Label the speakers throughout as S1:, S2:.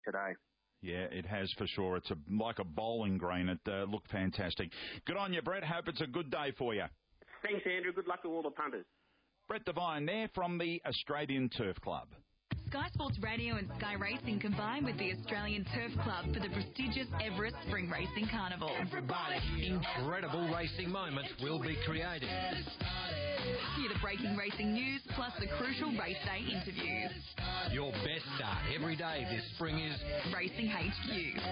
S1: today.
S2: Yeah, it has for sure. It's like a bowling green. It looked fantastic. Good on you, Brett. Hope it's a good day for you.
S1: Thanks, Andrew. Good luck to all the punters.
S2: Brett Devine there from the Australian Turf Club.
S3: Sky Sports Radio and Sky Racing combine with the Australian Turf Club for the prestigious Everest Spring Racing Carnival.
S4: Incredible racing moments will be created.
S3: Hear the breaking racing news plus the crucial race day interviews.
S4: Your best start every day this spring is
S3: Racing HQ.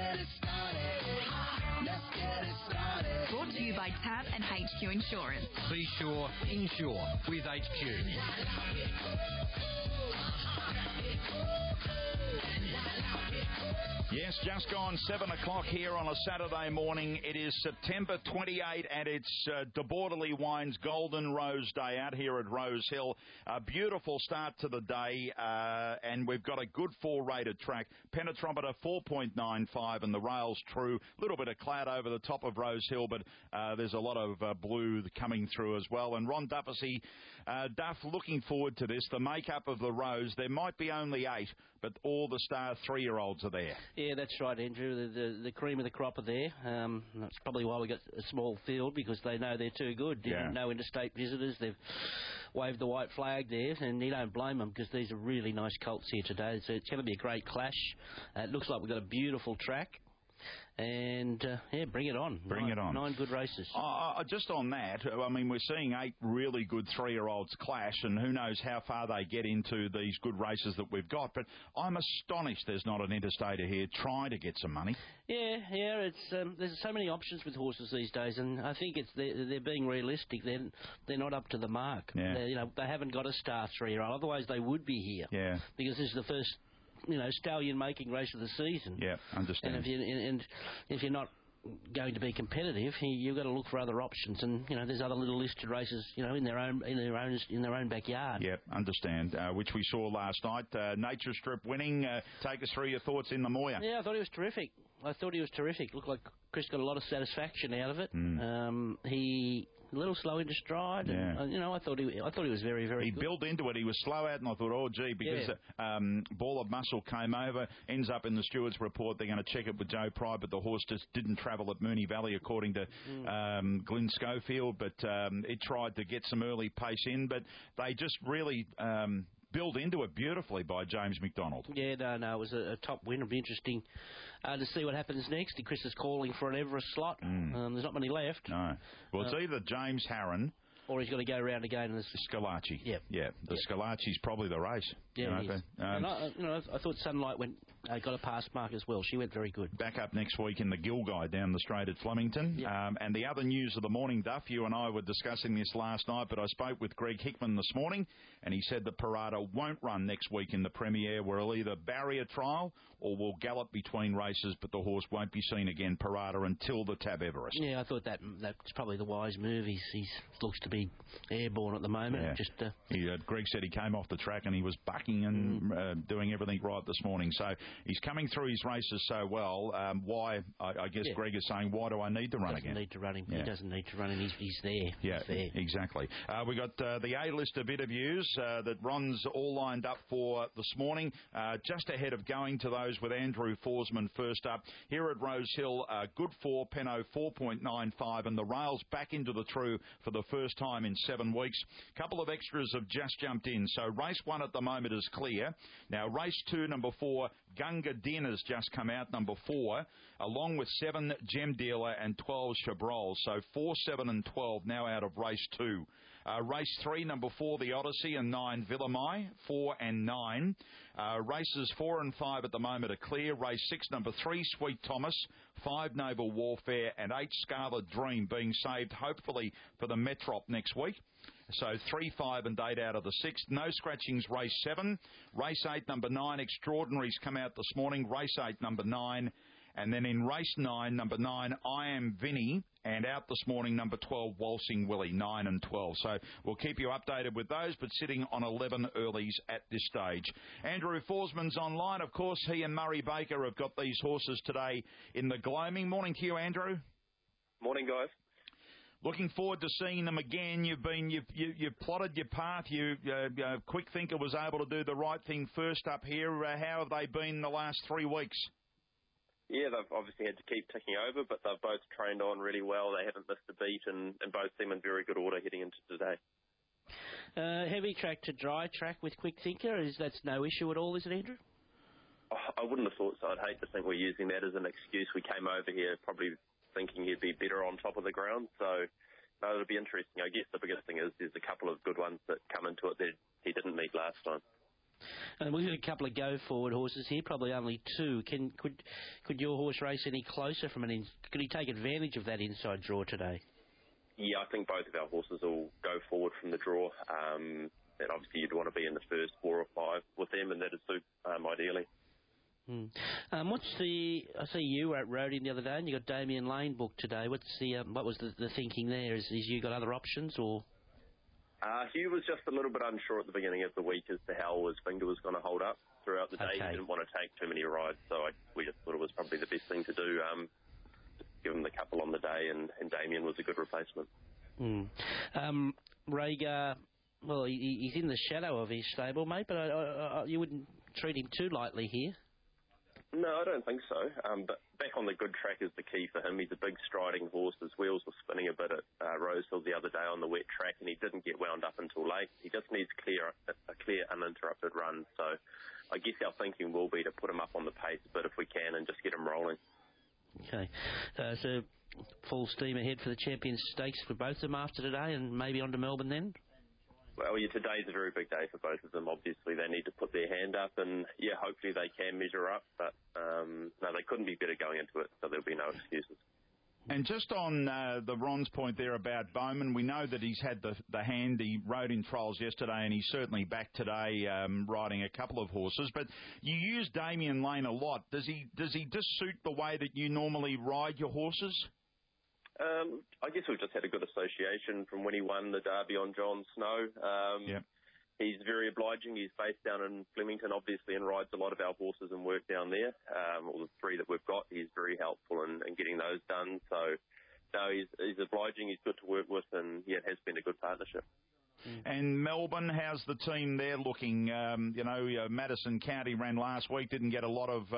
S3: Brought to you by TAB and HQ Insurance.
S4: Be Sure, Insure with HQ.
S2: Yes, just gone 7 o'clock here on a Saturday morning. It is September 28 and it's De Borderly Wine's Golden Rose Day out here at Rose Hill. A beautiful start to the day and we've got a good 4-rated track. Penetrometer 4.95 and the rail's true. A little bit of cloud over the top of Rose Hill, but there's a lot of blue coming through as well. And Ron Duffy, Duff, looking forward to this. The makeup of the Rose, there might be only 8, but all the star 3-year-olds are there.
S5: Yeah, that's right, Andrew. The cream of the crop are there. That's probably why we got a small field, because they know they're too good.
S2: Yeah.
S5: No interstate visitors. They've waved the white flag there, and you don't blame them because these are really nice colts here today. So it's going to be a great clash. It looks like we've got a beautiful track. And, bring it on.
S2: Bring it on.
S5: 9 good races.
S2: Just on that, I mean, we're seeing 8 really good 3-year-olds clash, and who knows how far they get into these good races that we've got. But I'm astonished there's not an interstater here trying to get some money.
S5: Yeah, it's there's so many options with horses these days, and I think they're being realistic. They're not up to the mark.
S2: Yeah.
S5: They haven't got a star 3-year-old, otherwise they would be here.
S2: Yeah.
S5: Because this is the first stallion making race of the season.
S2: Yeah, understand.
S5: And if you're not going to be competitive, you've got to look for other options. And there's other little listed races, in their own backyard.
S2: Yep, understand. Which we saw last night. Nature Strip winning. Take us through your thoughts in the Moya.
S5: Yeah, I thought he was terrific. Looked like Chris got a lot of satisfaction out of it. He a little slow into stride.
S2: Yeah.
S5: And, I thought he was very, very good.
S2: He built into it. He was slow out, and I thought, because Ball of Muscle came over, ends up in the stewards' report. They're going to check it with Joe Pride, but the horse just didn't travel at Moonee Valley, according to Glenn Schofield. But it tried to get some early pace in, but they just really built into it beautifully by James McDonald.
S5: Yeah, no, it was a top win. It'll be interesting to see what happens next. Chris is calling for an Everest slot. There's not many left.
S2: No. Well, it's either James Harron
S5: or he's got to go round again in the
S2: Scalacci. Yeah. The Scalacci's probably the race.
S5: Yeah, it is. And I thought Sunlight got a pass mark as well. She went very good.
S2: Back up next week in the Gill Guide down the straight at Flemington. And the other news of the morning, Duff, you and I were discussing this last night, but I spoke with Greg Hickman this morning, and he said that Parada won't run next week in the Premier, where he'll either barrier trial or will gallop between races, but the horse won't be seen again, Parada, until the Tab Everest.
S5: Yeah, I thought that's probably the wise move. He looks to be airborne at the moment.
S2: Yeah. Greg said he came off the track and he was bucking and doing everything right this morning. So he's coming through his races so well. Why? I guess Greg is saying, why do I need to run again?
S5: He doesn't need to run him. He's there.
S2: Yeah,
S5: he's there.
S2: Exactly. We got the A-list of interviews that Ron's all lined up for this morning. Just ahead of going to those with Andrew Forsman first up. Here at Rose Hill, good 4, Penno 4.95, and the rails back into the true for the first time in 7 weeks. A couple of extras have just jumped in. So race 1 at the moment is clear. Now race 2, number 4, Gunga Din has just come out, number 4, along with 7, Gem Dealer, and 12, Chabrol. So 4, 7 and 12 now out of race 2. Race 3, number 4, The Odyssey, and 9, Villamai, 4 and 9. Races 4 and 5 at the moment are clear. Race 6, number 3, Sweet Thomas, 5, Noble Warfare, and 8, Scarlet Dream being saved, hopefully, for the Metrop next week. So 3, 5 and 8 out of the 6th. No scratchings, race 7. Race 8, number 9, Extraordinaries come out this morning. Race 8, number 9. And then in race 9, number 9, I Am Vinny. And out this morning, number 12, Waltzing Willie, 9 and 12. So we'll keep you updated with those, but sitting on 11 earlies at this stage. Andrew Forsman's online. Of course, he and Murray Baker have got these horses today in the gloaming. Morning to you, Andrew.
S6: Morning, guys.
S2: Looking forward to seeing them again. You've plotted your path. Quick Thinker was able to do the right thing first up here. How have they been the last 3 weeks?
S1: Yeah, they've obviously had to keep ticking over, but they've both trained on really well. They haven't missed a beat, and both seem in very good order heading into today.
S5: Heavy track to dry track with Quick Thinker, that's no issue at all, is it, Andrew?
S1: I wouldn't have thought so. I'd hate to think we're using that as an excuse. We came over here probably thinking he'd be better on top of the ground, so no, it'll be interesting. I guess the biggest thing is there's a couple of good ones that come into it that he didn't meet last time.
S5: And we've got a couple of go-forward horses here, probably only 2. Could your horse race any closer from could he take advantage of that inside draw today?
S1: Yeah, I think both of our horses will go forward from the draw. And obviously you'd want to be in the first 4 or 5 with them, and that'd suit ideally.
S5: I see you were at Rodin the other day, and you got Damien Lane booked today. What was the thinking there? Is you got other options, or?
S1: Hugh was just a little bit unsure at the beginning of the week as to how his finger was going to hold up throughout the day.
S5: Okay.
S1: He didn't want to take too many rides, so we just thought it was probably the best thing to do. Just give him the couple on the day, and Damien was a good replacement.
S5: Rhaegar, well, he's in the shadow of his stable, mate, but you wouldn't treat him too lightly here.
S1: No, I don't think so. But back on the good track is the key for him. He's a big striding horse. His wheels were spinning a bit at Rosehill the other day on the wet track, and he didn't get wound up until late. He just needs a clear, uninterrupted run. So I guess our thinking will be to put him up on the pace a bit if we can and just get him rolling.
S5: Okay. So full steam ahead for the Champions Stakes for both of them after today, and maybe on to Melbourne then?
S1: Well, yeah, today's a very big day for both of them. Obviously, they need to put their hand up, and, yeah, hopefully they can measure up. But, no, they couldn't be better going into it, so there'll be no excuses.
S2: And just on the Ron's point there about Bowman, we know that he's had the hand. He rode in trials yesterday, and he's certainly back today riding a couple of horses. But you use Damien Lane a lot. Does he just suit the way that you normally ride your horses?
S1: I guess we've just had a good association from when he won the Derby on John Snow. He's very obliging. He's based down in Flemington, obviously, and rides a lot of our horses and work down there. All the 3 that we've got, he's very helpful in getting those done. So, no, he's obliging. He's good to work with, and, yeah, it has been a good partnership.
S2: And Melbourne, how's the team there looking? Madison County ran last week, didn't get a lot of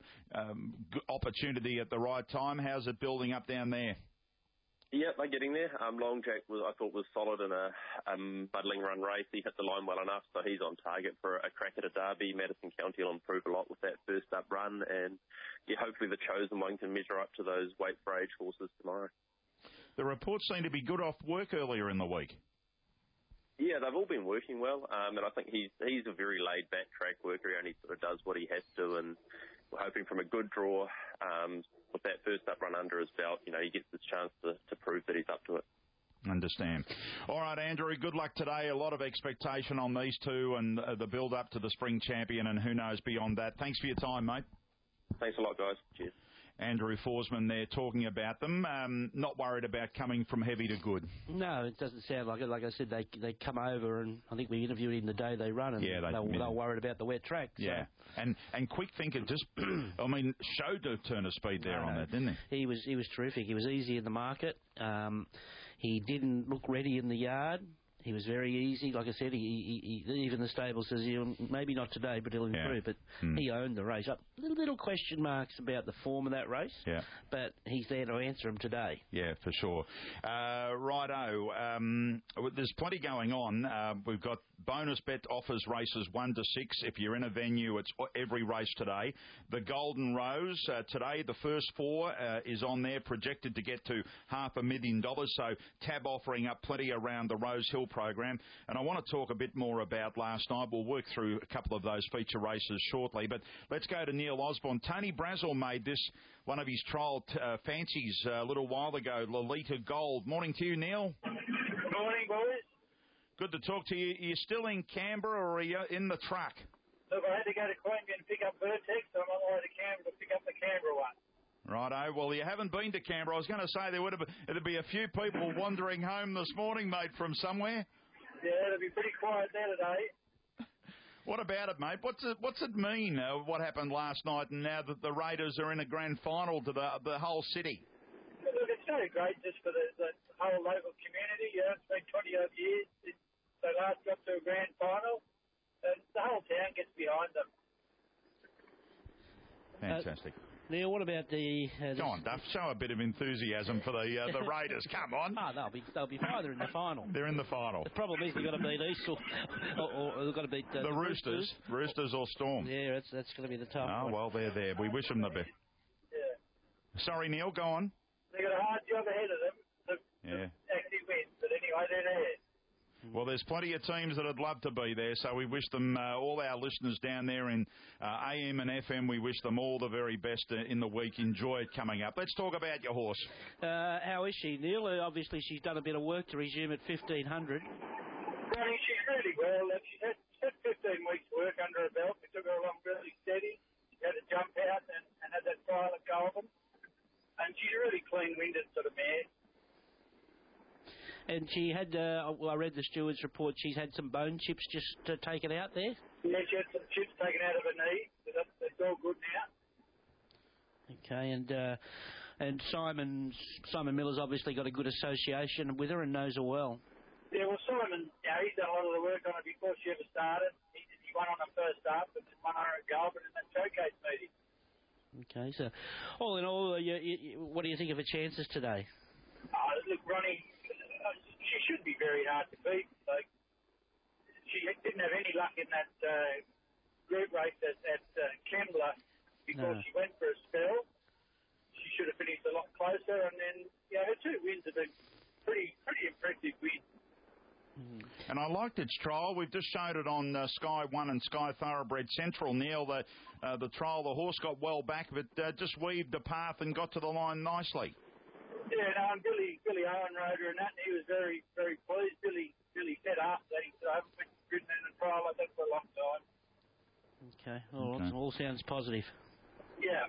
S2: opportunity at the right time. How's it building up down there?
S1: Yeah, they're getting there. Long Jack I thought was solid in a muddling run race. He hit the line well enough, so he's on target for a crack at a derby. Madison County will improve a lot with that first up run, and yeah, hopefully the chosen one can measure up to those weight for age horses tomorrow.
S2: The reports seem to be good off work earlier in the week.
S1: Yeah, they've all been working well, and I think he's a very laid-back track worker. He only sort of does what he has to, and we're hoping from a good draw with that first up run under his belt, he gets his chance to prove that he's up to it.
S2: Understand. All right, Andrew, good luck today. A lot of expectation on these 2 and the build-up to the Spring Champion, and who knows beyond that. Thanks for your time, mate.
S1: Thanks a lot, guys. Cheers.
S2: Andrew Forsman there talking about them. Not worried about coming from heavy to good.
S5: No, it doesn't sound like it. Like I said, they come over, and I think we interviewed him the day they run, and they were worried about the wet track. So.
S2: Yeah, and Quick Thinker just, showed a turn of speed there on that, didn't he?
S5: He was terrific. He was easy in the market. He didn't look ready in the yard. He was very easy. Like I said, he even the stable says maybe not today, but he'll improve. But he owned the race. Little question marks about the form of that race. Yeah. But he's there to answer them today.
S2: Yeah, for sure. Righto. There's plenty going on. We've got bonus bet offers races 1 to 6. If you're in a venue, it's every race today. The Golden Rose today, the first 4 is on there, projected to get to $500,000. So Tab offering up plenty around the Rose Hill program. And I want to talk a bit more about last night. We'll work through a couple of those feature races shortly. But let's go to Neil Osborne. Tony Brazel made this one of his trial fancies a little while ago, Lolita Gold. Morning to you, Neil.
S6: Morning, boys.
S2: Good to talk to you. Are you still in Canberra or are you in the truck?
S6: Look, I had to go to Queanbeyan and pick up Vertex, so I'm on the way to Canberra to pick up the Canberra one.
S2: Righto. Well, you haven't been to Canberra. I was going to say there'd be a few people wandering home this morning, mate, from somewhere.
S6: Yeah, it'll be pretty quiet there today.
S2: What about it, mate? What's it mean, what happened last night, and now that the Raiders are in a grand final to the whole city?
S6: Look, it's so great just for the whole local community. You know, it's been 20-odd years since they last got to a grand final, and the whole town gets behind them.
S2: Fantastic.
S5: Neil, what about the...
S2: Go on, Duff. Show a bit of enthusiasm for the Raiders. Come on.
S5: They'll be fine. They're in the final.
S2: They're in the final.
S5: The problem is they've got to beat East or they've got to beat
S2: the Roosters. Roosters or Storm.
S5: Yeah, that's going to be the tough one.
S2: Well, they're there. We wish them the best.
S6: Yeah.
S2: Sorry, Neil, go on.
S6: They've got a hard job ahead of them to actually win. But anyway, they're there.
S2: Well, there's plenty of teams that would love to be there, so we wish them, all our listeners down there in AM and FM, we wish them all the very best in the week. Enjoy it coming up. Let's talk about your horse.
S5: How is she, Neil? Obviously, she's done a bit of work to resume at 1,500.
S6: Running, she's really well. She's had 15 weeks' work under her belt. We took her along really steady. She had a jump out and had that trial at Goulburn. And she's a really clean-winded sort of mare.
S5: And she had, I read the steward's report, she's had some bone chips just taken out there?
S6: Yeah, she had some chips taken out of her knee, but that's all good now.
S5: Okay, and Simon Miller's obviously got a good association with her and knows her well.
S6: Yeah, well, Simon, he's done a lot of the work on her before she ever started. He won on her first up and then won on her at Goulburn in that showcase meeting.
S5: Okay, so all in all, what do you think of her chances today?
S6: Look, Ronnie... she should be very hard to beat. Like, she didn't have any luck in that group race at Kembla because she went for a spell. She should have finished a lot closer, and then her two wins have been pretty impressive wins.
S2: And I liked its trial. We've just showed it on Sky One and Sky Thoroughbred Central. Neil, the trial, the horse got well back, but just weaved the path and got to the line nicely.
S6: Yeah, no, and Billy Owen rode her and that, and he was very, very pleased. Billy set up that he haven't been ridden in a trial like that for a long time.
S5: Okay, all sounds positive.
S6: Yeah.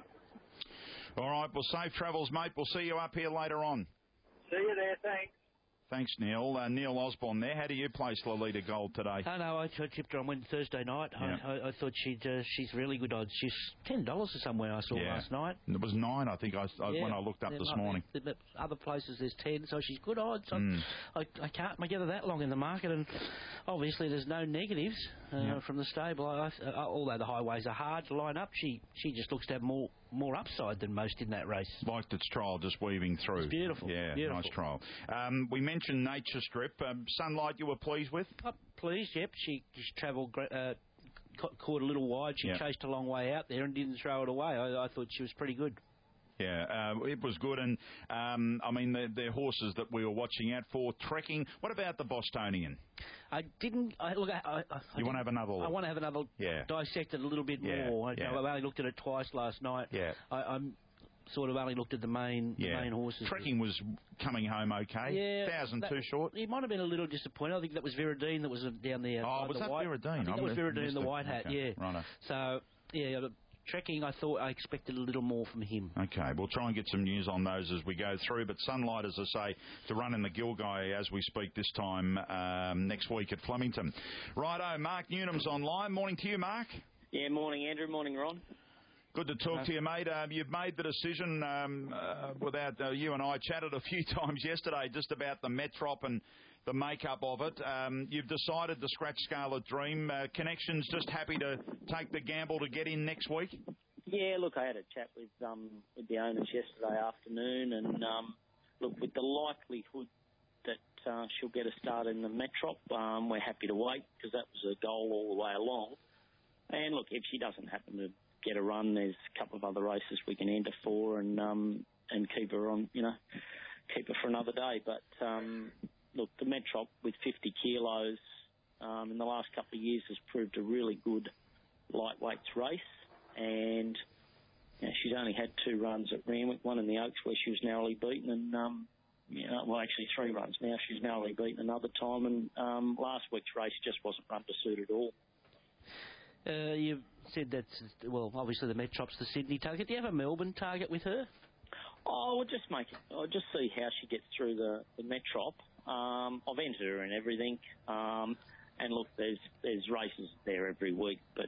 S2: All right, well, safe travels, mate. We'll see you up here later on.
S6: See you there, thanks.
S2: Thanks, Neil. Neil Osborne there. How do you place Lolita Gold today?
S5: I know. I tipped her on Thursday night. Yeah. I thought she's really good odds. She's $10 or somewhere I saw last night.
S2: It was 9, I think, when I looked up this morning.
S5: Other places there's 10, so she's good odds. I can't get her that long in the market, and obviously there's no negatives from the stable. Although the highways are hard to line up, she just looks to have more upside than most in that race.
S2: Liked its trial, just weaving through.
S5: It's beautiful.
S2: Yeah,
S5: beautiful.
S2: Nice trial. We mentioned Nature Strip. Sunlight, you were pleased with?
S5: Pleased, yep. She travelled, caught a little wide. She chased a long way out there and didn't throw it away. I thought she was pretty good.
S2: Yeah, it was good. And, I mean, they're horses that we were watching out for. Trekking. What about the Bostonian?
S5: I didn't... you
S2: want to have another look?
S5: I want to have another... Dissect it a little bit more. I've only looked at it twice last night. Yeah. I'm sort of only looked at the main horses.
S2: Trekking was coming home okay. Yeah. 1,000 too short.
S5: He might have been a little disappointed. I think that was Viridine that was down there.
S2: Oh, was that Viridine?
S5: I think that was Viridine in the white hat,
S2: okay. Right.
S5: So, Trekking, I expected a little more from him.
S2: Okay, we'll try and get some news on those as we go through. But Sunlight, as I say, to run in the Gilgai as we speak this time next week at Flemington. Righto, Mark Newnham's online. Morning to you, Mark.
S7: Yeah, morning, Andrew. Morning, Ron.
S2: Good to talk to you, mate. You've made the decision you and I chatted a few times yesterday just about the Metrop and the makeup of it. You've decided to scratch Scarlet Dream. Connections just happy to take the gamble to get in next week?
S7: Yeah, look, I had a chat with the owners yesterday afternoon, and look, with the likelihood that she'll get a start in the Metrop, we're happy to wait because that was a goal all the way along. And look, if she doesn't happen to get a run, there's a couple of other races we can enter for and keep her on, keep her for another day. But look, the Metrop with 50 kilos in the last couple of years has proved a really good lightweights race, and she's only had 2 runs at Randwick, one in the Oaks where she was narrowly beaten, and actually 3 runs now. She's narrowly beaten another time, and last week's race just wasn't run to suit at all.
S5: You've said that, obviously the Metrop's the Sydney target. Do you have a Melbourne target with her?
S7: I'll just see how she gets through the Metrop. I've entered her in everything. And look, there's races there every week. But,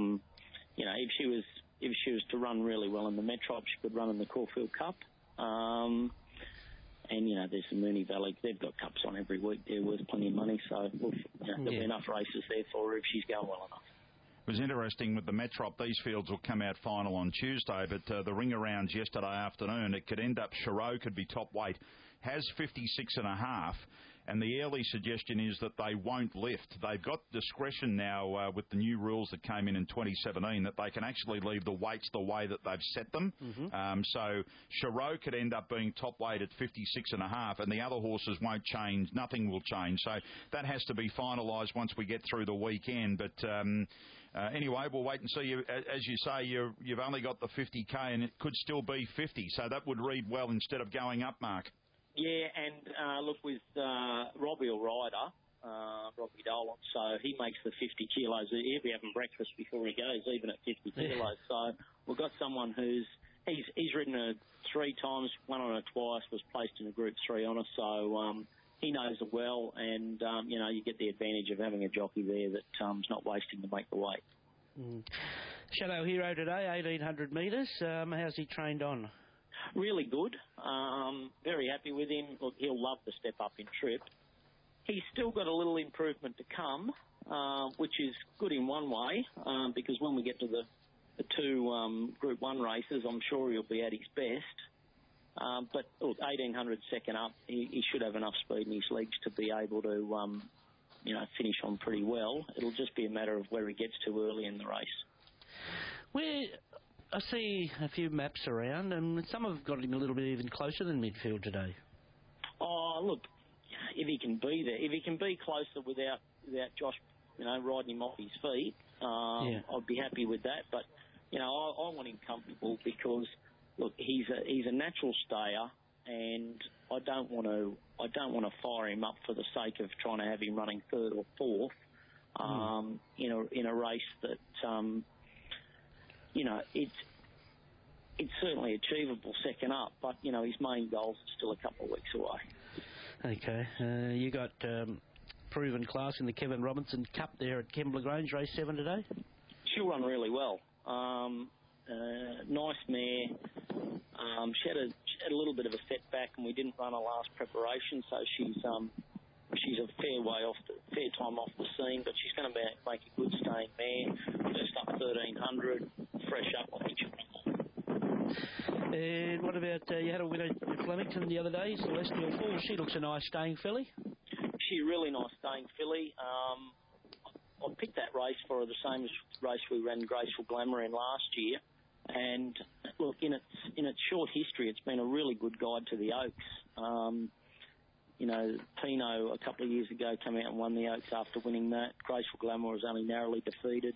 S7: if she was to run really well in the Metrop, she could run in the Caulfield Cup. And, you know, there's the Moonee Valley. They've got cups on every week. They're worth plenty of money. So, there'll be enough races there for her if she's going well enough.
S2: It was interesting with the Metrop. These fields will come out final on Tuesday, but the ring arounds yesterday afternoon, it could end up Chereau could be top weight, has 56.5, and the early suggestion is that they won't lift. They've got discretion now with the new rules that came in 2017 that they can actually leave the weights the way that they've set them. So Chereau could end up being top weight at 56.5, and the other horses won't change. Nothing will change. So that has to be finalised once we get through the weekend. But anyway, we'll wait and see. As you say, you've only got the 50k, and it could still be 50. So that would read well instead of going up, Mark.
S7: Yeah, and look, with Robbie will rider, Robbie Dolan, so he makes the 50 kilos. He'll be having breakfast before he goes, even at 50 kilos. So we've got someone he's ridden her 3 times, won on her twice, was placed in a Group 3 honour, so he knows it well, and, you know, you get the advantage of having a jockey there that's not wasting to make the weight.
S5: Shadow Hero today, 1,800 metres. How's he trained on?
S7: Really good. Very happy with him. Look, he'll love the step up in trip. He's still got a little improvement to come, which is good in one way, because when we get to the 2 Group 1 races, I'm sure he'll be at his best. But look, 1,800 second up, he should have enough speed in his legs to be able to, you know, finish on pretty well. It'll just be a matter of where he gets to early in the race.
S5: I see a few maps around, and some have got him a little bit even closer than midfield today. Oh,
S7: look, if he can be there, if he can be closer without Josh, you know, riding him off his feet, I'd be happy with that. But, you know, I want him comfortable because, look, he's a natural stayer, and I don't want to fire him up for the sake of trying to have him running 3rd or 4th in a race that. You know, it's certainly achievable second up, but, you know, his main goals are still a couple of weeks away.
S5: Okay. You got proven class in the Kevin Robinson Cup there at Kembla Grange, race 7 today?
S7: She'll run really well. Nice mare. She had a little bit of a setback, and we didn't run her last preparation, so she's a fair time off the scene, but she's going to make a good staying mare. First up 1,300, fresh up, I think she'll run.
S5: And what about, you had a winner at Flemington the other day, Celestial Falls. She looks a nice staying filly.
S7: She's a really nice staying filly. I picked that race for her, the same as the race we ran Graceful Glamour in last year. And look, in its short history, it's been a really good guide to the Oaks. You know, Pino a couple of years ago came out and won the Oaks after winning that. Graceful Glamour was only narrowly defeated.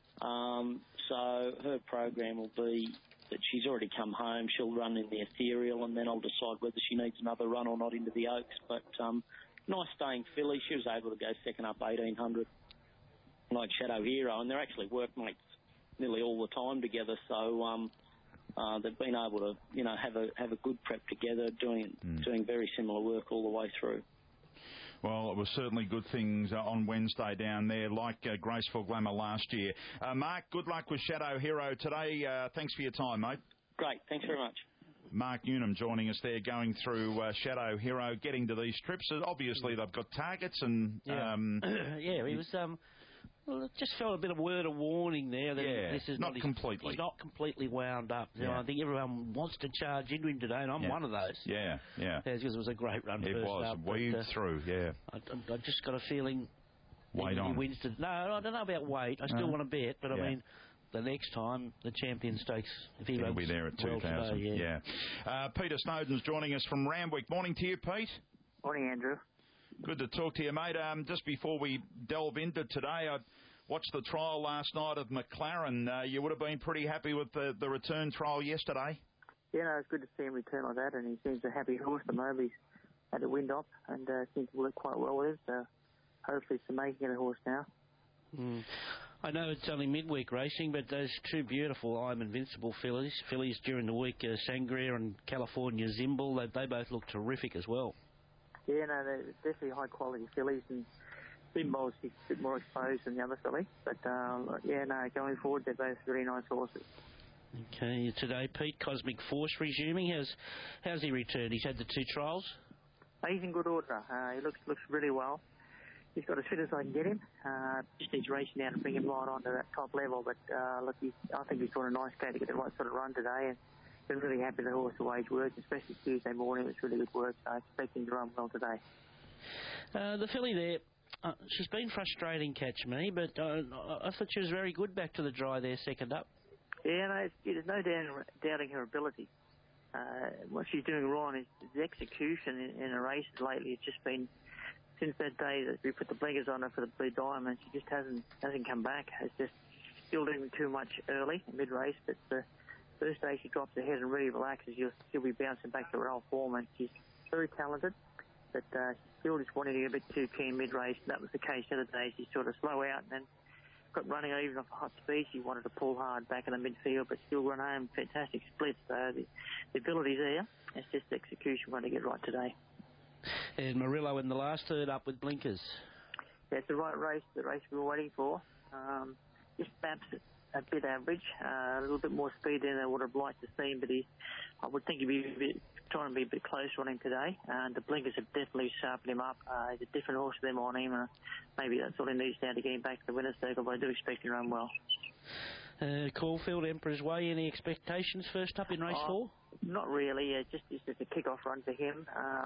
S7: So her program will be that she's already come home. She'll run in the Ethereal, and then I'll decide whether she needs another run or not into the Oaks. But nice staying filly. She was able to go second up 1,800, like Shadow Hero, and they're actually workmates nearly all the time together. So they've been able to, you know, have a good prep together, doing very similar work all the way through.
S2: Well, it was certainly good things on Wednesday down there, like Graceful Glamour last year. Mark, good luck with Shadow Hero today. Thanks for your time, mate.
S7: Great, thanks very much.
S2: Mark Newnham joining us there, going through Shadow Hero, getting to these trips. Obviously, they've got targets and...
S5: he was... Well, it just felt a bit of word of warning there that this is
S2: not completely.
S5: He's not completely wound up. You know, I think everyone wants to charge into him today, and I'm one of those.
S2: Yeah.
S5: Because it was a great run first up.
S2: It was, weaved through,
S5: I just got a feeling he wins to... No, I don't know about weight. I still want to bet, but I mean... The next time, the Champion Stakes, if he'll
S2: be there at 2,000. Peter Snowden's joining us from Randwick. Morning to you, Pete.
S8: Morning, Andrew.
S2: Good to talk to you, mate. Just before we delve into today, I watched the trial last night of McLaren. You would have been pretty happy with the return trial yesterday.
S8: Yeah, no, it's good to see him return like that, and he seems a happy horse. The Mobley's had a wind up and seems to work quite well with him, so hopefully it's making a horse now.
S5: I know it's only midweek racing, but those two beautiful I'm Invincible fillies during the week, Sangria and California Zimble, they both look terrific as well.
S8: Yeah, no, they're definitely high-quality fillies, and Zimble's a bit more exposed than the other filly. But, going forward, they're both really nice horses.
S5: Okay, today, Pete, Cosmic Force resuming. How's he returned? He's had the 2 trials.
S8: He's in good order. He looks really well. He's got as fit as I can get him. Just needs racing now to bring him right onto that top level. But look, I think he's got a nice gate to get the right sort of run today. And been really happy the horse the way he's worked, especially Tuesday morning. It was really good work. So I expect him to run well today.
S5: The filly there, she's been frustrating, Catch Me, but I thought she was very good back to the dry there, second up.
S8: Yeah, no, there's no doubting her ability. What she's doing wrong is the execution in her races lately. It's just been since that day that we put the blinkers on her for the Blue Diamond. She just hasn't come back. It's just still doing too much early mid race. But the first day she drops her head and really relaxes, she'll be bouncing back to her old form. And she's very talented, but she's still just wanting to get a bit too keen mid race. That was the case the other day. She sort of slow out and then got running even off hot speed. She wanted to pull hard back in the midfield, but still run home. Fantastic split. So the ability's there. It's just the execution we're going to get right today.
S5: And Murillo in the last third up with blinkers.
S8: Yeah, it's the right race, the race we were waiting for. Just perhaps a bit average, a little bit more speed than I would have liked to see him, but I would think he'd be trying to be a bit closer on him today. And the blinkers have definitely sharpened him up. He's a different horse to them on him. Maybe that's all he needs now to get him back to the winner's circle, but I do expect him to run well. Caulfield, Emperor's Way, any expectations first up in race 4? Not really. It's just a kick-off run for him.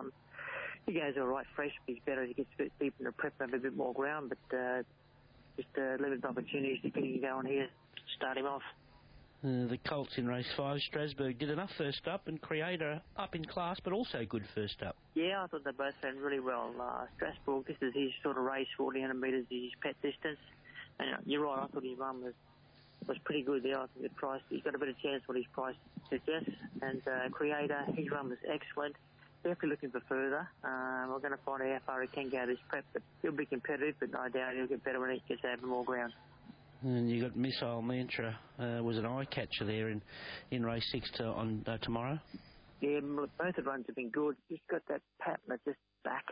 S8: He goes all right fresh, but he's better as he gets a bit deep in the prep and have a bit more ground, but just limited opportunities to get him going here to start him off. The Colts in race 5, Strasbourg did enough first up, and Creator up in class, but also good first up. Yeah, I thought they both ran really well. Strasbourg, this is his sort of race, 1,400 metres is his pet distance. And you're right, I thought his run was pretty good there. I think the price, he's got a bit of chance what his price suggests. And Creator, his run was excellent. Definitely looking for further. We're going to find out how far he can go this prep, but he'll be competitive, but no doubt he'll get better when he gets over more ground. And you got Missile Mantra, was an eye catcher there in race 6 on tomorrow. Yeah, both the runs have been good. She's got that pattern that's just back.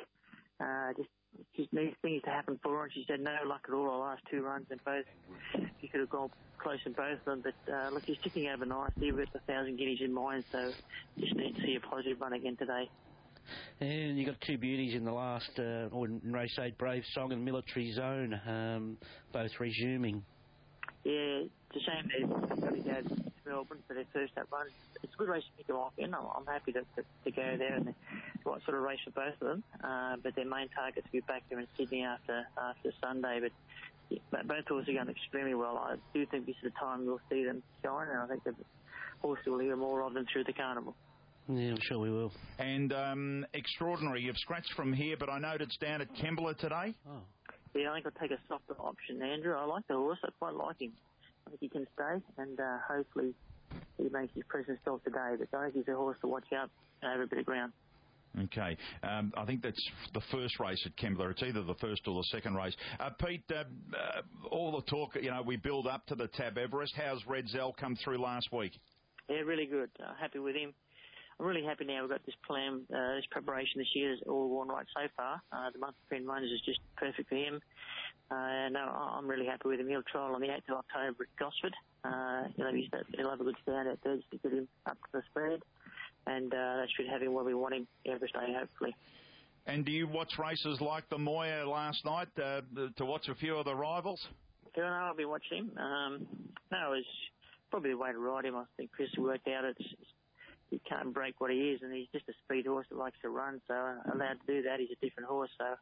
S8: She needs things to happen for her, and she's had no luck at all the last 2 runs, and both she could have gone close in both of them. But look, she's ticking over nicely with 1,000 guineas in mind, so just need to see a positive run again today. And you got 2 beauties in the last, or in race 8, Brave Song and Military Zone, both resuming. Yeah, it's a shame they've got to go to Melbourne for their first up run. It's a good race to pick them off in. I'm happy to go there, and it's the right sort of race for both of them. But their main target's to be back there in Sydney after Sunday. But both horses are going extremely well. I do think this is the time we'll see them shine, and I think the horses will hear more of them through the carnival. Yeah, I'm sure we will. And Extraordinary, you've scratched from here, but I note it's down at Kembla today. Oh. Yeah, I think I'll take a softer option, Andrew. I like the horse. I quite like him. I think he can stay, and hopefully he makes his presence felt today. But I think he's a horse to watch out over a bit of ground. Okay. I think that's the first race at Kembla. It's either the first or the second race. Pete, all the talk, we build up to the Tab Everest. How's Red Zell come through last week? Yeah, really good. Happy with him. I'm really happy now we've got this plan, this preparation this year is all gone right so far. The month of Penn Runners is just perfect for him. No, I'm really happy with him. He'll trial on the 8th of October at Gosford. He'll have a good stand out there just to get him up to the speed. And that should have him where we want him every day, hopefully. And do you watch races like the Moya last night to watch a few of the rivals? Yeah, no, I'll be watching him. No, it's probably the way to ride him. I think Chris worked out he can't break what he is, and he's just a speed horse that likes to run, so allowed to do that. He's a different horse, so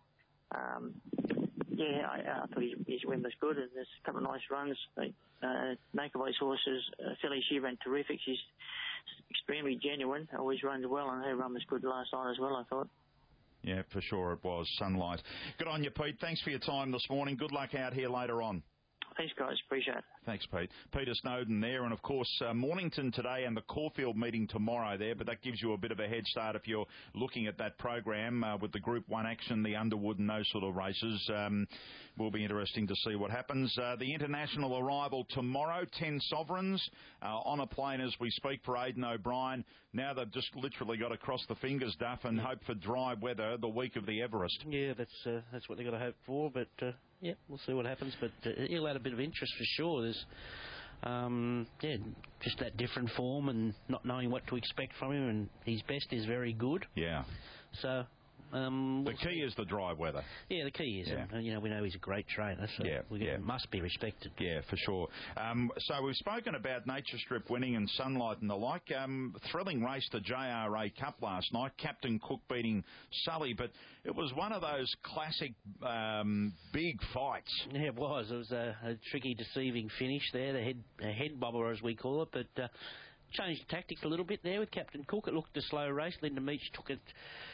S8: I thought his win was good, and there's a couple of nice runs. Nakovi's horses, Philly, she ran terrific. She's extremely genuine, always runs well, and her run was good last night as well, I thought. Yeah, for sure it was. Sunlight. Good on you, Pete. Thanks for your time this morning. Good luck out here later on. Thanks, guys. Appreciate it. Thanks, Pete. Peter Snowden there, and of course Mornington today and the Caulfield meeting tomorrow there, but that gives you a bit of a head start if you're looking at that program with the Group 1 action, the Underwood and those sort of races. Will be interesting to see what happens. The international arrival tomorrow, 10 sovereigns on a plane as we speak for Aidan O'Brien. Now they've just literally got to cross the fingers, Duff, and hope for dry weather the week of the Everest. Yeah, that's what they've got to hope for, but... yeah, we'll see what happens, but he'll add a bit of interest for sure. There's
S5: just that different form and not knowing what to expect from him, and his best is very good.
S2: Yeah.
S5: So...
S2: the key is the dry weather.
S5: Yeah, the key is, and we know he's a great trainer, so must be respected.
S2: Yeah, for sure. So we've spoken about Nature Strip winning and Sunlight and the like. Thrilling race, the JRA Cup last night. Captain Cook beating Sully, but it was one of those classic big fights.
S5: Yeah, it was. It was a tricky, deceiving finish there, the head bobbler as we call it, but... changed tactics a little bit there with Captain Cook. It looked a slow race. Linda Meach took it,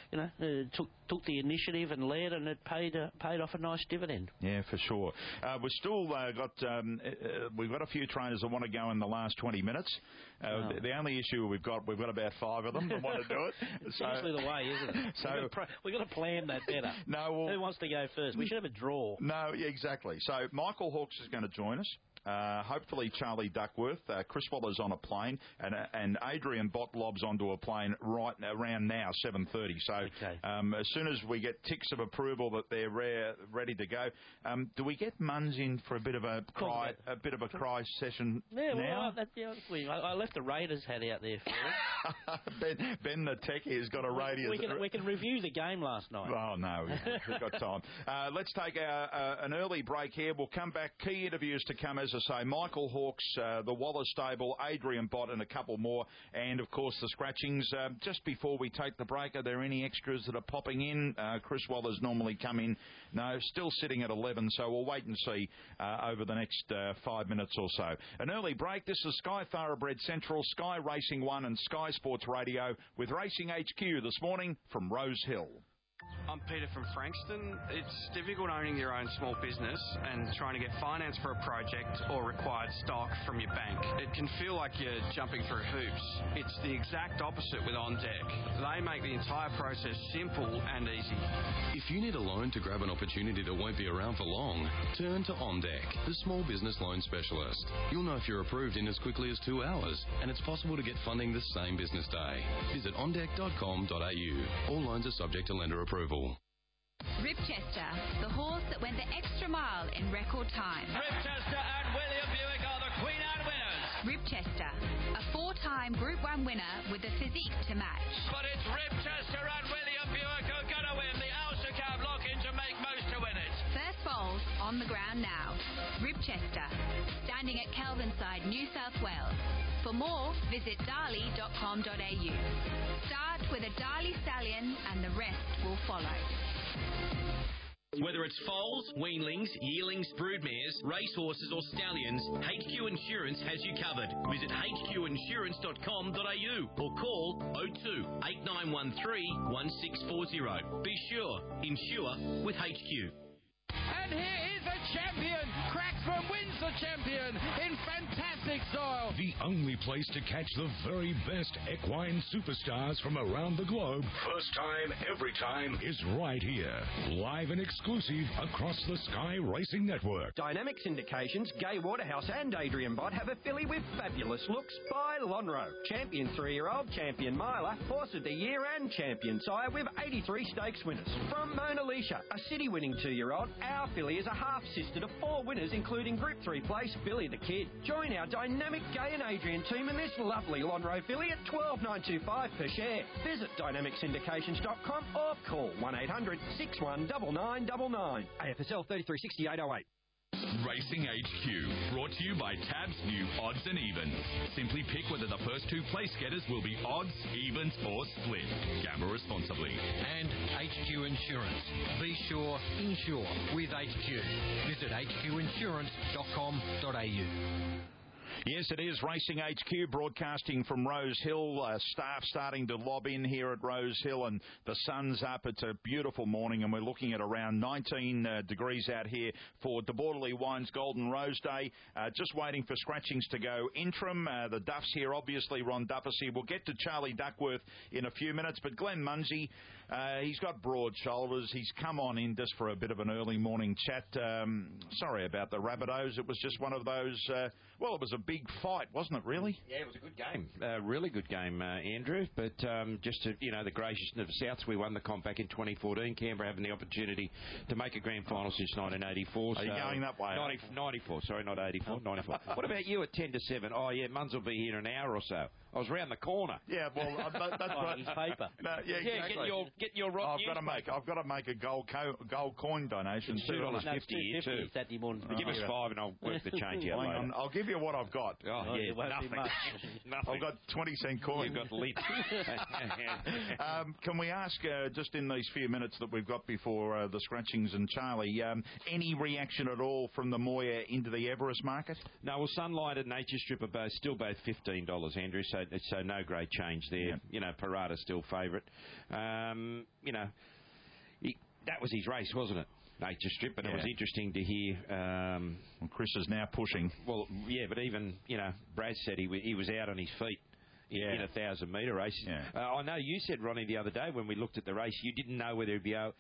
S5: took the initiative and led, and it paid off a nice dividend.
S2: Yeah, for sure. We've still we've got a few trainers that want to go in the last 20 minutes. The only issue we've got about 5 of them that want to do it.
S5: It's usually the way, isn't it? So we've got to plan that better. Who wants to go first? We should have a draw.
S2: No, yeah, exactly. So Michael Hawkes is going to join us. Hopefully Charlie Duckworth. Chris Waller's on a plane, and Adrian Bott lobs onto a plane right around now, 7:30. So as soon as we get ticks of approval that they're ready to go, do we get Munns in for a bit of a cry session now?
S5: I left the Raiders hat out there for it.
S2: Ben the techie has got a radio.
S5: We can review the game last night.
S2: Oh no, we've got time. Let's take an early break here. We'll come back. Key interviews to come, as I say, Michael Hawkes, the Waller stable, Adrian Bott, and a couple more, and of course the scratchings. Just before we take the break, are there any extras that are popping in? Chris Waller's normally come in. No, still sitting at 11, so we'll wait and see over the next 5 minutes or so. An early break. This is Sky Thoroughbred Central, Sky Racing 1 and Sky Sports Radio with Racing HQ this morning from Rose Hill.
S9: I'm Peter from Frankston. It's difficult owning your own small business and trying to get finance for a project or required stock from your bank. It can feel like you're jumping through hoops. It's the exact opposite with OnDeck. They make the entire process simple and easy.
S10: If you need a loan to grab an opportunity that won't be around for long, turn to OnDeck, the small business loan specialist. You'll know if you're approved in as quickly as 2 hours, and it's possible to get funding the same business day. Visit ondeck.com.au. All loans are subject to lender approval.
S3: Ribchester, the horse that went the extra mile in record time.
S11: Ribchester and William Buick are the Queen Anne winners.
S3: Ribchester, a 4-time Group 1 winner with the physique to match.
S11: But it's Ribchester and William Buick who are going to win the Ulster Cab lock-in to make most to win it.
S3: First foals on the ground now. Ribchester, standing at Kelvinside, New South Wales. For more, visit darley.com.au. Start with a Darley Stallion and the rest will follow.
S12: Whether it's foals, weanlings, yearlings, broodmares, racehorses or stallions, HQ Insurance has you covered. Visit hqinsurance.com.au or call 02 8913 1640. Be sure, insure with HQ.
S11: And here is the champion. Cracksman wins the champion in fantastic style.
S13: The only place to catch the very best equine superstars from around the globe, first time, every time, is right here. Live and exclusive across the Sky Racing Network.
S14: Dynamic Syndications, Gai Waterhouse and Adrian Bott have a filly with fabulous looks by Lonhro. Champion 3-year-old, champion miler, horse of the year and champion sire with 83 stakes winners. From Mona Lisa, a city-winning 2-year-old, our filly is a half-sister to 4 winners, including Group 3 place Billy the Kid. Join our dynamic Gai and Adrian team in this lovely Lonhro filly at $12,925 per share. Visit dynamicsyndications.com or call 1800 619999. AFSL 336808.
S15: Racing HQ, brought to you by Tab's new Odds and Evens. Simply pick whether the first 2 place getters will be odds, evens or split. Gamble responsibly.
S4: And HQ Insurance. Be sure, insure with HQ. Visit hqinsurance.com.au.
S2: Yes, it is Racing HQ, broadcasting from Rose Hill. Staff starting to lob in here at Rose Hill, and the sun's up. It's a beautiful morning, and we're looking at around 19 degrees out here for De Bordeley Wines Golden Rose Day. Just waiting for scratchings to go interim. The Duffs here, obviously Ron Duffy. We'll get to Charlie Duckworth in a few minutes, but Glenn Munsey, he's got broad shoulders. He's come on in just for a bit of an early morning chat. Sorry about the Rabbitohs. It was just one of those, it was a big fight, wasn't it, really?
S16: Yeah, it was a good game. Really good game, Andrew. But just to, the graciousness of Souths, we won the comp back in 2014. Canberra having the opportunity to make a grand final since 1984.
S2: Are you going that way?
S16: 94, sorry, not 84, 94. What about you at 10 to 7? Oh, yeah, Muns will be here in an hour or so. I was round the corner.
S2: Yeah, well, that's right.
S5: His paper.
S2: No, yeah, exactly.
S16: Get your rock
S2: I've got to make a gold coin donation.
S16: It's $2.50 here too.
S5: Saturday morning.
S16: Give us $5 and I'll work the change out later.
S2: I'll give you what I've got.
S16: Oh, yeah, nothing.
S2: I've got 20-cent coin.
S16: You've got lit.
S2: Can we ask, just in these few minutes that we've got before the scratchings and Charlie, any reaction at all from the Moir into the Everest market?
S16: No, well, Sunlight and Nature Strip are still both $15, Andrew, so no great change there.
S2: Yeah.
S16: Parada's still favourite. That was his race, wasn't it? Nature Strip, and it was interesting to hear.
S2: Well, Chris is now pushing.
S16: Well, yeah, but even, Brad said he was out on his feet. In a 1,000-metre race.
S2: Yeah.
S16: I know you said, Ronnie, the other day when we looked at the race, you didn't know whether he'd be able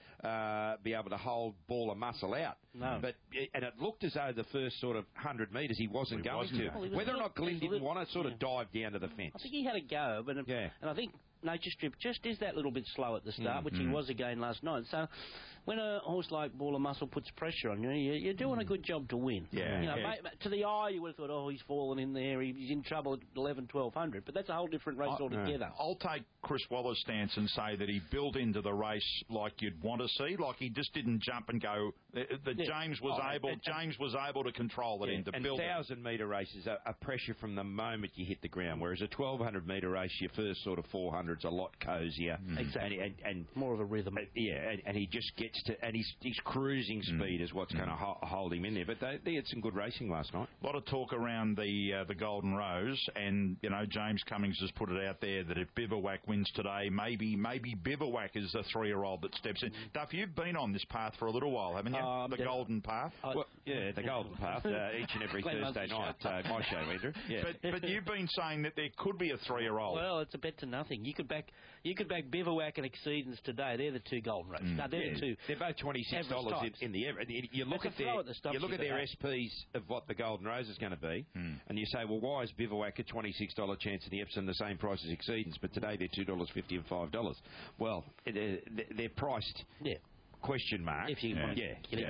S16: to hold ball or muscle out.
S5: No.
S16: And it looked as though the first sort of 100 metres he wasn't going to.
S5: Well,
S16: whether or not Glyn didn't want to sort of dive down to the fence.
S5: I think he had a go, and I think Nature Strip just is that little bit slow at the start, which he was again last night. So when a horse like Ball of Muscle puts pressure on you, you're doing a good job to win. To the eye, you would have thought, oh, he's fallen in there, he's in trouble at 11, 1,200. But that's a whole different race altogether.
S2: I'll take Chris Waller's stance and say that he built into the race like you'd want to see, like he just didn't jump and go. James was able to control it
S16: and
S2: build
S16: 1,000-metre races are pressure from the moment you hit the ground, whereas a 1,200-metre race, your first sort of 400's a lot cosier.
S5: Exactly.
S16: And
S5: more of a rhythm.
S16: And he just gets to, and his cruising speed is what's going to hold him in there. But they had some good racing last night.
S2: A lot of talk around the Golden Rose, and James Cummings has put it out there that if Bivouac wins today, maybe Bivouac is the 3-year-old that steps in. Duff, you've been on this path for a little while, haven't you? The Golden Path.
S16: The Golden Path, each and every Thursday night. My show, Andrew. Yeah.
S2: But you've been saying that there could be a 3-year-old.
S5: Well, it's a bet to nothing. You could back Bivouac and Exceedance today. They're the two Golden Races. No, they're the two.
S16: They're both $26 in the Everest. You look at their SPs of what the Golden Rose is going to be, and you say, well, why is Bivouac a $26 chance in the Epsom the same price as Exceedance, but today they're $2.50 and $5? Well, they're priced.
S5: Yeah.
S16: Question mark.
S5: If you want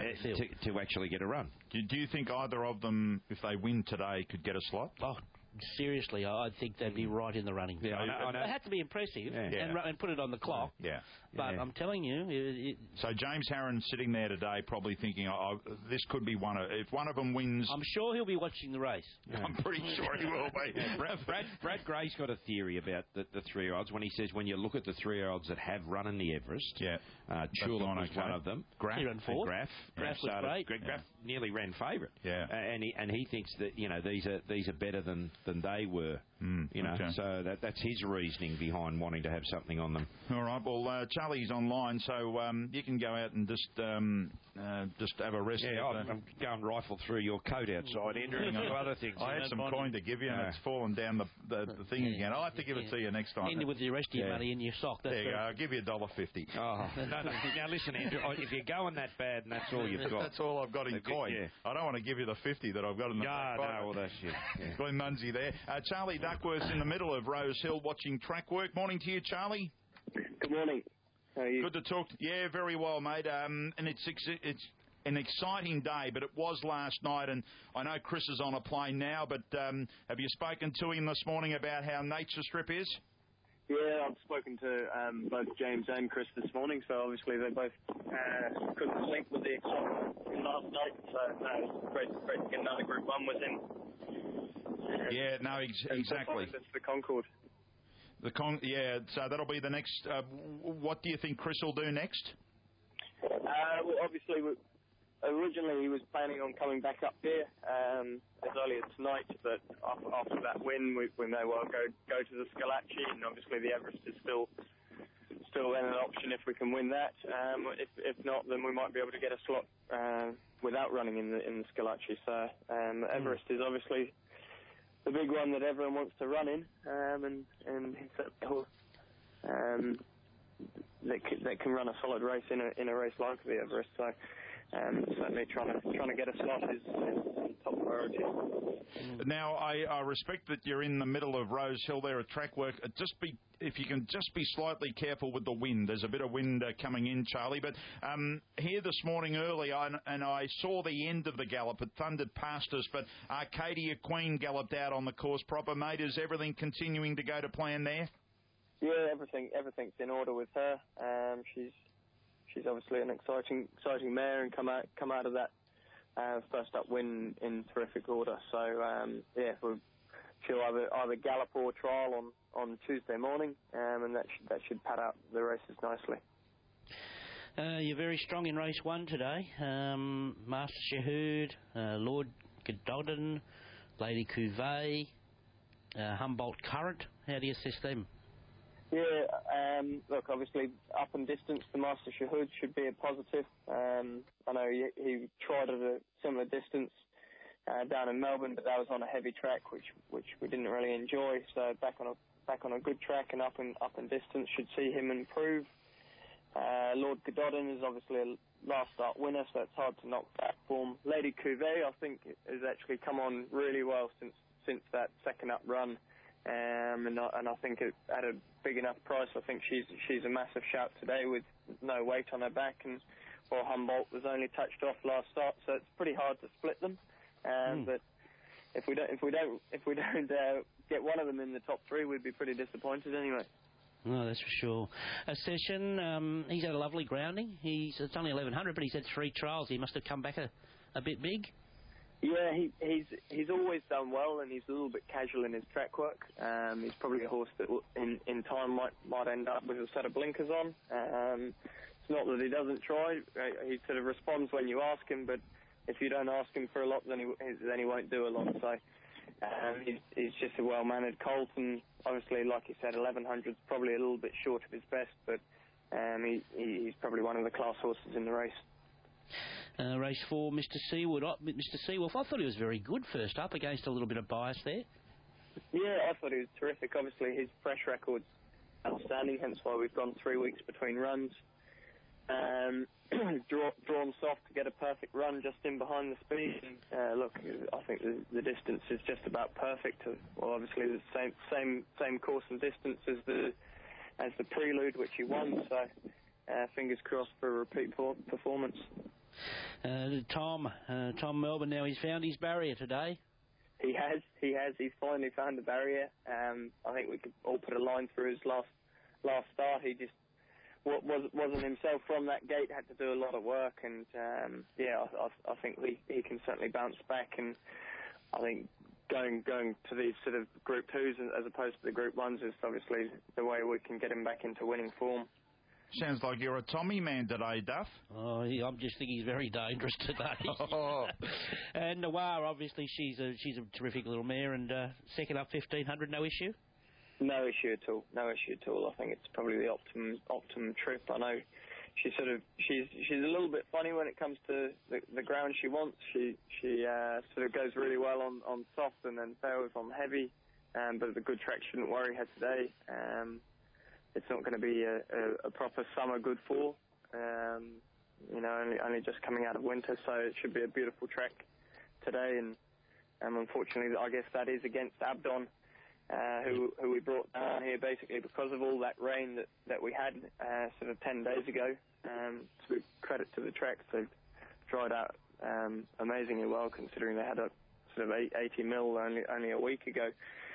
S16: to actually get a run.
S2: Do you think either of them, if they win today, could get a slot?
S5: Oh, seriously, I think they'd be right in the running.
S16: Yeah, I know.
S5: They have to be impressive and put it on the clock.
S2: Yeah.
S5: But I'm telling you...
S2: So James Harron's sitting there today probably thinking, this could be one of... If one of them wins...
S5: I'm sure he'll be watching the race.
S2: Yeah. I'm pretty sure he will be.
S16: Brad Gray's got a theory about the 3-year-olds when he says when you look at the 3-year-olds that have run in the Everest, Chula was one of them.
S5: Graf
S16: was great. Graf nearly ran favourite.
S2: Yeah.
S16: And he thinks that, these are better than they were. So that's his reasoning behind wanting to have something on them.
S2: All right. Well, Charlie's online, so you can go out and just have a rest.
S16: Yeah, I'm going rifle through your coat outside, Andrew, and other things.
S2: I had some coin to give you, and it's fallen down the thing again. I'll have to give it to you next time.
S5: End with the rest of your money in your sock.
S2: There you go. I'll give you $1.50.
S16: Oh, no. Now listen, Andrew. If you're going that bad, and that's all you've got.
S2: That's all I've got in coin. Yeah. I don't want to give you the 50 that I've got in the back pocket.
S16: No, well that's you. Yeah.
S2: Glenn Munsey there. Charlie Duckworth's in the middle of Rose Hill watching track work. Morning to you, Charlie.
S17: Good morning. How are you?
S2: Good to talk. Yeah, very well, mate. And it's an exciting day, but it was last night, and I know Chris is on a plane now, but have you spoken to him this morning about how Nature Strip is?
S17: Yeah, I've spoken to both James and Chris this morning, so obviously they both couldn't sleep with the excitement last night, so it's great to get another Group 1 with him.
S2: Yeah, no, exactly.
S17: That's the Concord.
S2: So that'll be the next. What do you think Chris will do next?
S17: Well, obviously, originally he was planning on coming back up here as early as tonight, but after that win, we may well go to the Scalacci, and obviously the Everest is still then an option if we can win that. If not, then we might be able to get a slot without running in the Scalacci. So Everest is obviously the big one that everyone wants to run in, and it's a horse that can run a solid race in a race like the Everest. So certainly trying to get a slot is top priority.
S2: Now, I respect that you're in the middle of Rose Hill there at track work. If you can just be slightly careful with the wind. There's a bit of wind coming in, Charlie. But here this morning early, and I saw the end of the gallop. It thundered past us, but Arcadia Queen galloped out on the course proper. Mate, is everything continuing to go to plan there?
S17: Yeah, everything's in order with her. She's obviously an exciting mare and come out of that first up win in terrific order. So she'll either gallop or trial on Tuesday morning, and that should pad out the races nicely.
S5: You're very strong in race 1 today. Master Shahud, Lord Godolphin, Lady Cuvée, Humboldt Current. How do you assess them?
S17: Yeah, look, obviously up and distance to Master Shahud should be a positive. I know he tried at a similar distance down in Melbourne, but that was on a heavy track, which we didn't really enjoy. So back on a good track and up and distance should see him improve. Lord Godolphin is obviously a last start winner, so it's hard to knock that form. Lady Cuvée, I think, has actually come on really well since that second up run. And I think at a big enough price, I think she's a massive shout today with no weight on her back, and while Humboldt was only touched off last start, so it's pretty hard to split them. But if we don't get one of them in the top 3, we'd be pretty disappointed anyway.
S5: No, that's for sure. Session, he's had a lovely grounding. It's only 1100, but he's had 3 trials. He must have come back a bit big.
S17: Yeah, he's always done well, and he's a little bit casual in his track work. He's probably a horse that in time might end up with a set of blinkers on. It's not that he doesn't try. He sort of responds when you ask him, but if you don't ask him for a lot, then he won't do a lot. So he's just a well-mannered colt, and obviously, like you said, 1100's probably a little bit short of his best, but he's probably one of the class horses in the race.
S5: Race 4, Mr. Seawood. Mr. Seawolf, I thought he was very good first up, against a little bit of bias there.
S17: Yeah, I thought he was terrific. Obviously, his fresh record's outstanding, hence why we've gone 3 weeks between runs. Drawn soft to get a perfect run just in behind the speed. Look, I think the distance is just about perfect. Well, obviously, the same course and distance as the Prelude, which he won, so fingers crossed for a repeat performance.
S5: Tom Melbourne, now he's found his barrier today.
S17: He has. He's finally found the barrier. I think we could all put a line through his last start. He just wasn't himself from that gate. Had to do a lot of work, and I think he can certainly bounce back. And I think going to these sort of Group 2s as opposed to the Group 1s is obviously the way we can get him back into winning form.
S2: Sounds like you're a Tommy man today, Duff.
S5: Oh, I'm just thinking he's very dangerous today. And Noir, obviously, she's a terrific little mare, and second up 1500, no issue?
S17: No issue at all. I think it's probably the optimum trip. I know she's a little bit funny when it comes to the ground she wants. She sort of goes really well on soft and then fails on heavy, but the good track shouldn't worry her today. It's not going to be a proper summer good fall. Only just coming out of winter, so it should be a beautiful track today. And unfortunately, I guess that is against Abdon, who we brought down here basically because of all that rain that we had sort of 10 days ago. To credit to the track, they've dried out amazingly well, considering they had a sort of 80 mil only a week ago.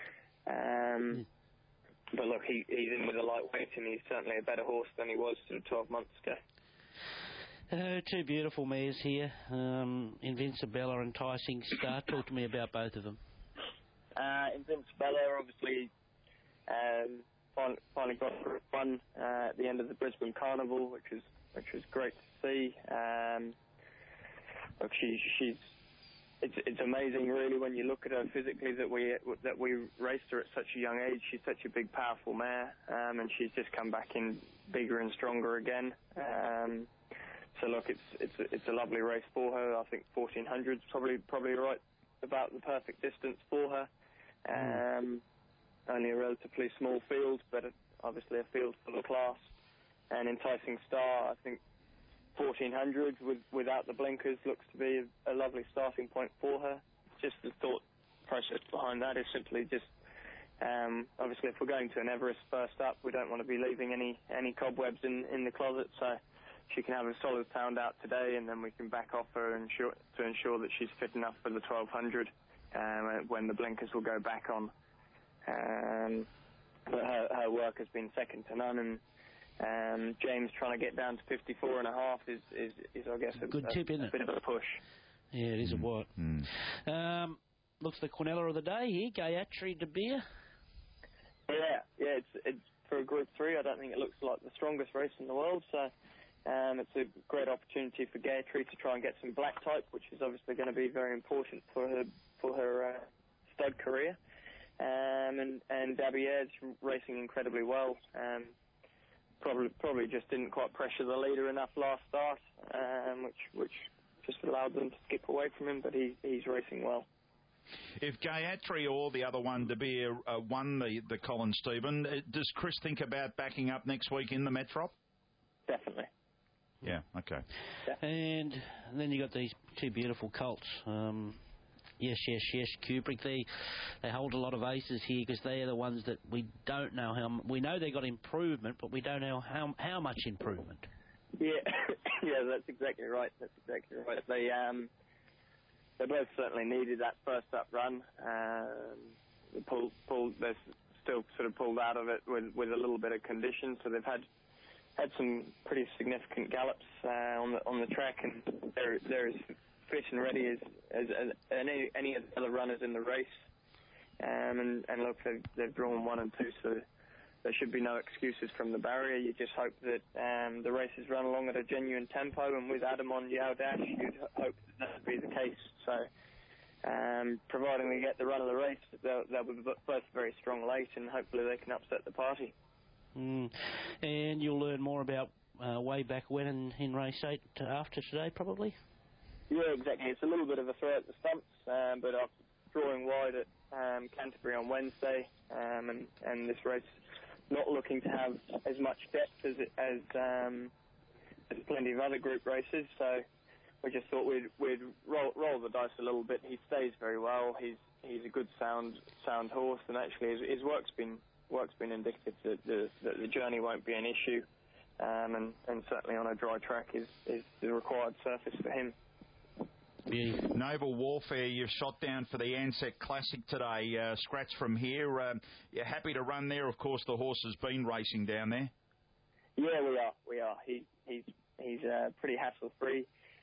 S17: But look, he's in with a lightweight, and he's certainly a better horse than he was sort of 12 months ago.
S5: 2 beautiful mares here, Invincibella and Enticing Star. Talk to me about both of them.
S17: Invincibella, obviously, finally got Group 1 at the end of the Brisbane Carnival, which was great to see. Look, it's amazing, really, when you look at her physically that we raced her at such a young age. She's such a big, powerful mare, and she's just come back in bigger and stronger again. So look, it's a lovely race for her. I think 1400's probably right about the perfect distance for her. Only a relatively small field, but obviously a field full of class. And Enticing Star, I think 1400 without the blinkers looks to be a lovely starting point for her. Just the thought process behind that is simply just, obviously if we're going to an Everest first up, we don't want to be leaving any cobwebs in the closet, so she can have a solid pound out today, and then we can back off her to ensure that she's fit enough for the 1200 when the blinkers will go back on. But her work has been second to none, and James trying to get down to 54.5 is I guess a good tip, isn't it? A bit of a push.
S5: Yeah, it is a what. Looks the Quinella of the day here, Gayatri De Beer.
S17: Yeah, it's for a Group 3. I don't think it looks like the strongest race in the world, so it's a great opportunity for Gayatri to try and get some black type, which is obviously going to be very important for her stud career. And Dabier's racing incredibly well. Probably just didn't quite pressure the leader enough last start, which just allowed them to skip away from him, but he's racing well.
S2: If Gayatri or the other one, De Beer, won the Colin Stephen, does Chris think about backing up next week in the Metrop?
S17: Definitely.
S2: Yeah, okay.
S5: And then you got these two beautiful colts. Yes, Kubrick. They hold a lot of aces here because they are the ones that we don't know how. We know they got improvement, but we don't know how much improvement.
S17: Yeah, yeah, that's exactly right. They both certainly needed that first up run. They're still sort of pulled out of it with a little bit of condition, so they've had some pretty significant gallops on the track, and they're as fit and ready as any of the other runners in the race. And look, they've drawn 1 and 2, so there should be no excuses from the barrier. You just hope that the races run along at a genuine tempo, and with Adam on Yao Dash, you'd hope that would be the case. So, providing we get the run of the race, they'll be both very strong late, and hopefully they can upset the party.
S5: And you'll learn more about way back when in race 8 after today, probably?
S17: Yeah, exactly. It's a little bit of a throw at the stumps, but after drawing wide at Canterbury on Wednesday, and this race not looking to have as much depth as plenty of other group races, so we just thought we'd roll the dice a little bit. He stays very well. He's a good sound horse, and actually his work's been indicative that the journey won't be an issue, and certainly on a dry track is the required surface for him.
S2: Naval Warfare, you've shot down for the Ansett Classic today. Scratch from here. You're happy to run there? Of course, the horse has been racing down there.
S17: Yeah, we are. He's pretty hassle-free.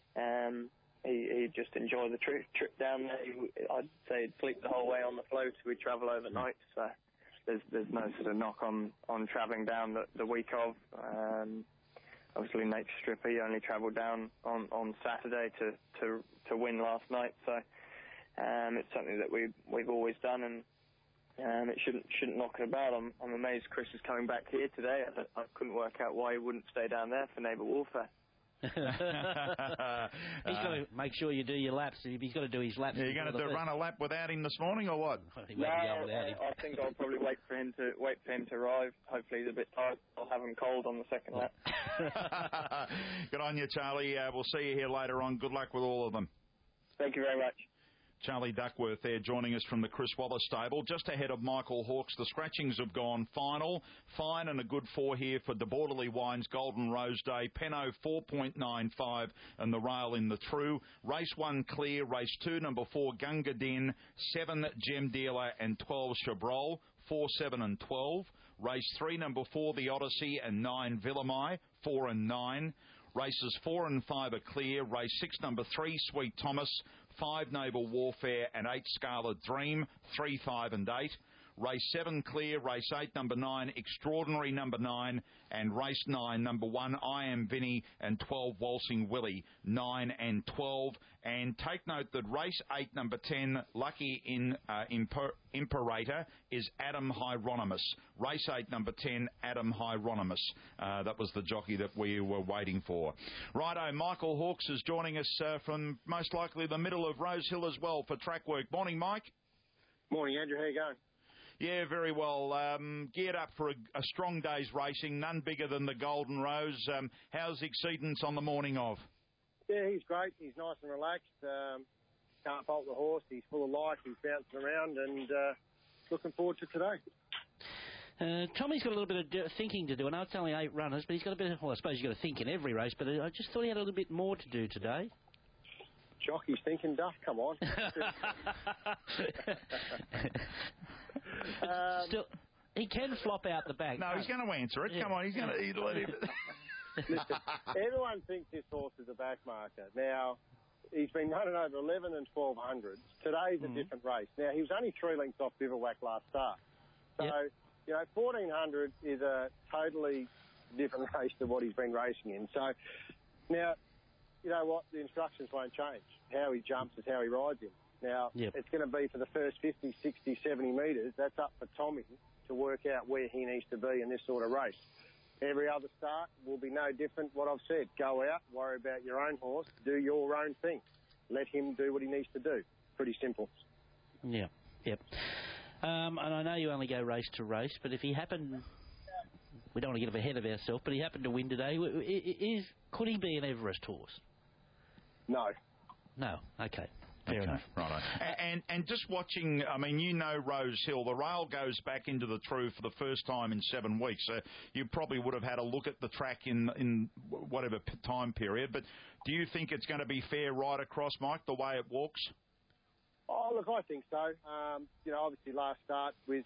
S17: He just enjoyed the trip down there. I'd say he'd sleep the whole way on the float. We travel overnight, so there's no sort of knock on travelling down the week of. Obviously, Nature Stripper, he only travelled down on Saturday to win last night, so it's something that we've always done, and it shouldn't knock it about. I'm amazed Chris is coming back here today. I couldn't work out why he wouldn't stay down there for Naval Warfare.
S5: He's got to make sure you do your laps. He's got to do his laps.
S2: Are you going to run a lap without him this morning, or what?
S17: No, I think I'll probably wait for him to arrive. Hopefully he's a bit tired. I'll have him cold on the second lap.
S2: Good on you, Charlie. We'll see you here later on. Good luck with all of them.
S17: Thank you very much.
S2: Charlie Duckworth there joining us from the Chris Wallace stable. Just ahead of Michael Hawkes, the scratchings have gone final. Fine and a good 4 here for De Borderly Wines, Golden Rose Day. Penno 4.95 and the rail in the true. Race 1 clear. Race 2, number 4 Gunga Din, 7 Gem Dealer and 12 Chabrol. 4, 7 and 12. Race 3, number 4 The Odyssey and 9 Villamai. 4 and 9. Races 4 and 5 are clear. Race 6, number 3 Sweet Thomas. 5 Naval Warfare and 8 Scarlet Dream, 3, 5 and 8. Race 7 clear, race 8 number 9 Extraordinary number 9, and race 9 number 1 I Am Vinny and 12 Waltzing Willie, 9 and 12. And take note that race 8 number 10 Lucky Imperator is Adam Hieronymus. Race 8 number 10 Adam Hieronymus. That was the jockey that we were waiting for. Righto, Michael Hawkes is joining us from most likely the middle of Rose Hill as well for track work. Morning, Mike.
S18: Morning, Andrew. How you going?
S2: Yeah, very well. Geared up for a strong day's racing, none bigger than the Golden Rose. How's Exceedance on the morning of?
S18: Yeah, he's great. He's nice and relaxed. Can't fault the horse. He's full of life. He's bouncing around and looking forward to today.
S5: Tommy's got a little bit of thinking to do. I know it's only 8 runners, but he's got a bit of... Well, I suppose you've got to think in every race, but I just thought he had a little bit more to do today.
S18: Jockey's thinking, Duff, come on.
S5: Still, he can flop out the back.
S2: No, he's going to answer it. Yeah. Come on, he's going to let him...
S18: Listen, everyone thinks this horse is a back marker. Now, he's been running over 11 and 1200s. Today's a different race. Now, he was only 3 lengths off Bivouac last start. So, you know, 1400 is a totally different race to what he's been racing in. So, now, you know what? The instructions won't change. How he jumps is how he rides him. Now, it's going to be for the first 50, 60, 70 metres. That's up for Tommy to work out where he needs to be in this sort of race. Every other start will be no different. What I've said, go out, worry about your own horse, do your own thing. Let him do what he needs to do. Pretty simple.
S5: Yeah, yep. And I know you only go race to race, but if he happened, we don't want to get ahead of ourselves, but he happened to win today, could he be an Everest horse?
S18: No.
S5: No, okay. Fair enough.
S2: Right. And just watching, I mean, you know Rose Hill, the rail goes back into the true for the first time in 7 weeks. So you probably would have had a look at the track in whatever time period. But do you think it's going to be fair right across, Mike, the way it walks?
S18: Oh, look, I think so. You know, obviously last start with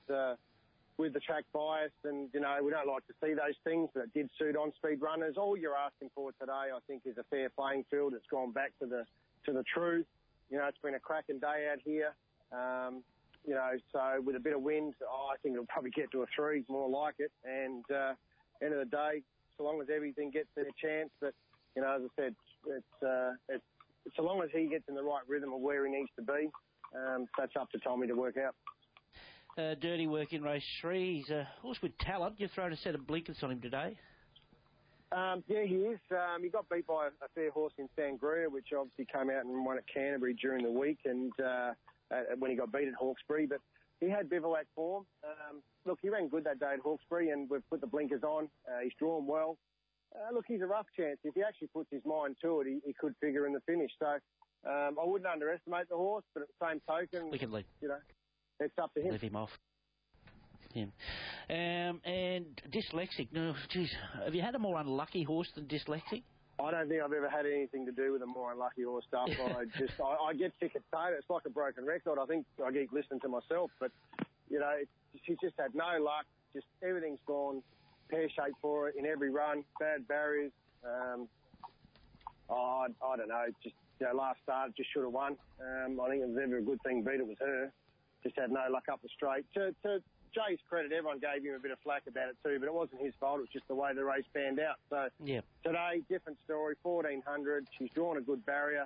S18: the track bias, and, you know, we don't like to see those things, but it did suit on-speed runners. All you're asking for today, I think, is a fair playing field. It's gone back to the truth. You know, it's been a cracking day out here. You know, so with a bit of wind, I think it'll probably get to a 3, more like it. And end of the day, so long as everything gets their chance, but, you know, as I said, it's so long as he gets in the right rhythm of where he needs to be, that's up to Tommy to work out.
S5: Dirty work in race 3. He's a horse with talent. You've thrown a set of blinkers on him today.
S18: Yeah, he is. He got beat by a fair horse in Sangria, which obviously came out and won at Canterbury during the week, and when he got beat at Hawkesbury. But he had Bivouac form. Look, he ran good that day at Hawkesbury, and we've put the blinkers on. He's drawn well. Look, he's a rough chance. If he actually puts his mind to it, he could figure in the finish. So I wouldn't underestimate the horse, but at the same token,
S5: we can leave.
S18: You know, it's up to him.
S5: Leave him off. Yeah. And Dyslexic. No, geez, have you had a more unlucky horse than Dyslexic?
S18: I don't think I've ever had anything to do with a more unlucky horse stuff. I get sick of saying it. It's like a broken record. I think I keep listening to myself, but you know, she's just had no luck. Just everything's gone pear-shaped for her in every run. Bad barriers. I don't know. Just, you know, last start just should have won. I think it was ever a good thing. Beat it was her. Just had no luck up the straight. To Jay's credit, everyone gave him a bit of flack about it too, but it wasn't his fault. It was just the way the race panned out. So today, different story. 1400. She's drawn a good barrier.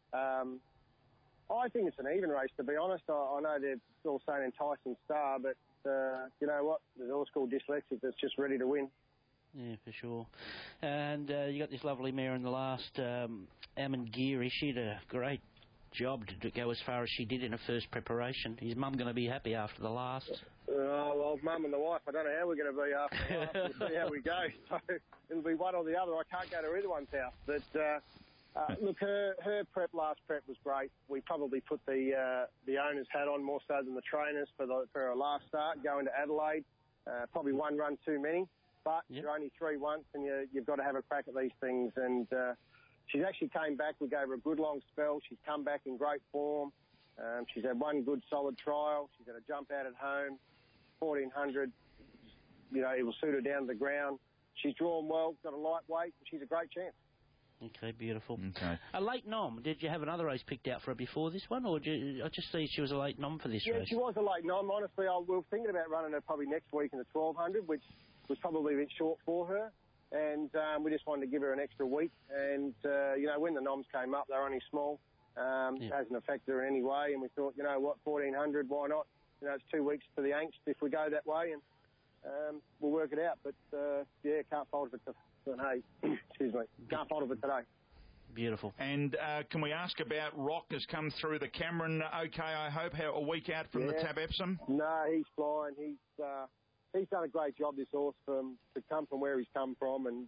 S18: I think it's an even race, to be honest. I know they're all saying enticing star, but you know what? There's a horse called Dyslexic that's just ready to win.
S5: Yeah, for sure. And you got this lovely mare in the last, Amangiri. She did a great job to go as far as she did in her first preparation. Is Mum going to be happy after the last?
S18: Well, Mum and the wife, I don't know how we're going to be after the last. We'll see how we go. So it'll be one or the other. I can't go to either one's house. But look, her last prep was great. We probably put the owner's hat on more so than the trainers for her last start, going to Adelaide. Probably one run too many, but you're only 3 once, and you've got to have a crack at these things. And she's actually came back. We gave her a good long spell. She's come back in great form. She's had one good solid trial. She's got a jump out at home. 1400, you know, it will suit her down to the ground. She's drawn well, got a lightweight. She's a great chance.
S5: Okay, beautiful.
S2: Okay.
S5: A late nom. Did you have another race picked out for her before this one, or I just see she was a late nom for this race?
S18: Yeah, she was a late nom. Honestly, we were thinking about running her probably next week in the 1200, which was probably a bit short for her. And we just wanted to give her an extra week. And, you know, when the noms came up, they were only small. It hasn't affected her in any way. And we thought, you know what, 1400, why not? You know, it's 2 weeks for the angst if we go that way, and we'll work it out. But, yeah, can't fault it for today. Excuse me. Can't fault it for today.
S5: Beautiful.
S2: And can we ask about Rock has come through the Cameron okay, I hope, a week out from the Tab Epsom?
S18: No, he's flying. He's done a great job, this horse, to come from where he's come from, and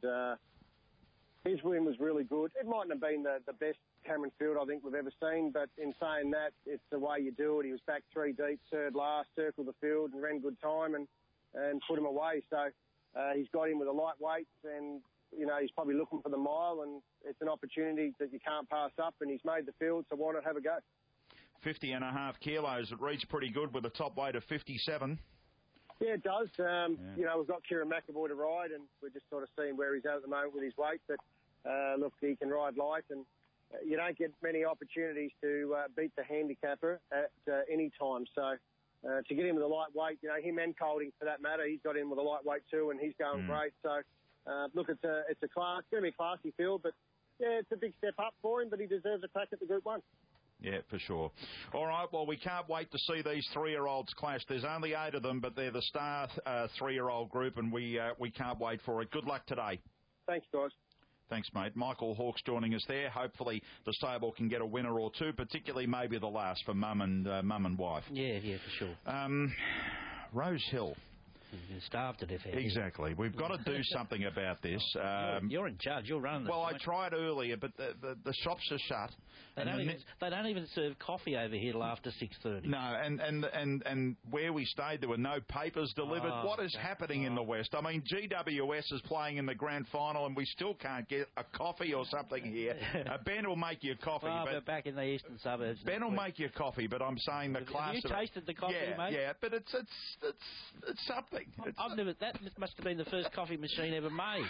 S18: his win was really good. It mightn't have been the best Cameron field I think we've ever seen, but in saying that, it's the way you do it. He was back 3 deep, third last, circled the field and ran good time and put him away. So he's got him with a lightweight, and he's probably looking for the mile, and it's an opportunity that you can't pass up, and he's made the field, so why not have a go?
S2: 50.5 kilos. It reads pretty good with a top weight of 57.
S18: Yeah, it does. We've got Kieran McAvoy to ride, and we're just sort of seeing where he's at the moment with his weight. But, look, he can ride light, and you don't get many opportunities to beat the handicapper at any time. So to get him with a lightweight, him and Colding for that matter, he's got him with a lightweight too, and he's going great. So, look, it's a class. It's going to be a classy field, but, yeah, it's a big step up for him, but he deserves a crack at the Group 1.
S2: Yeah, for sure. All right, well, we can't wait to see these 3-year-olds clash. There's only 8 of them, but they're the star 3-year-old group, and we can't wait for it. Good luck today.
S18: Thanks, guys.
S2: Thanks, mate. Michael Hawkes joining us there. Hopefully the stable can get a winner or two, particularly maybe the last for mum and wife.
S5: Yeah, for sure.
S2: Rose Hill.
S5: You're starved to death.
S2: Exactly. We've got to do something about this.
S5: You're in charge. You're running the
S2: Well, I tried earlier, but the shops are shut.
S5: They don't even serve coffee over here till after 6:30.
S2: No, and where we stayed, there were no papers delivered. What is happening in the West? I mean, GWS is playing in the grand final, and we still can't get a coffee or something here. Ben will make you a coffee.
S5: But back in the eastern suburbs.
S2: Ben will make you a coffee, but I'm saying the class.
S5: Have you tasted the coffee, mate?
S2: Yeah, but it's something.
S5: I've never. That must have been the first coffee machine ever made.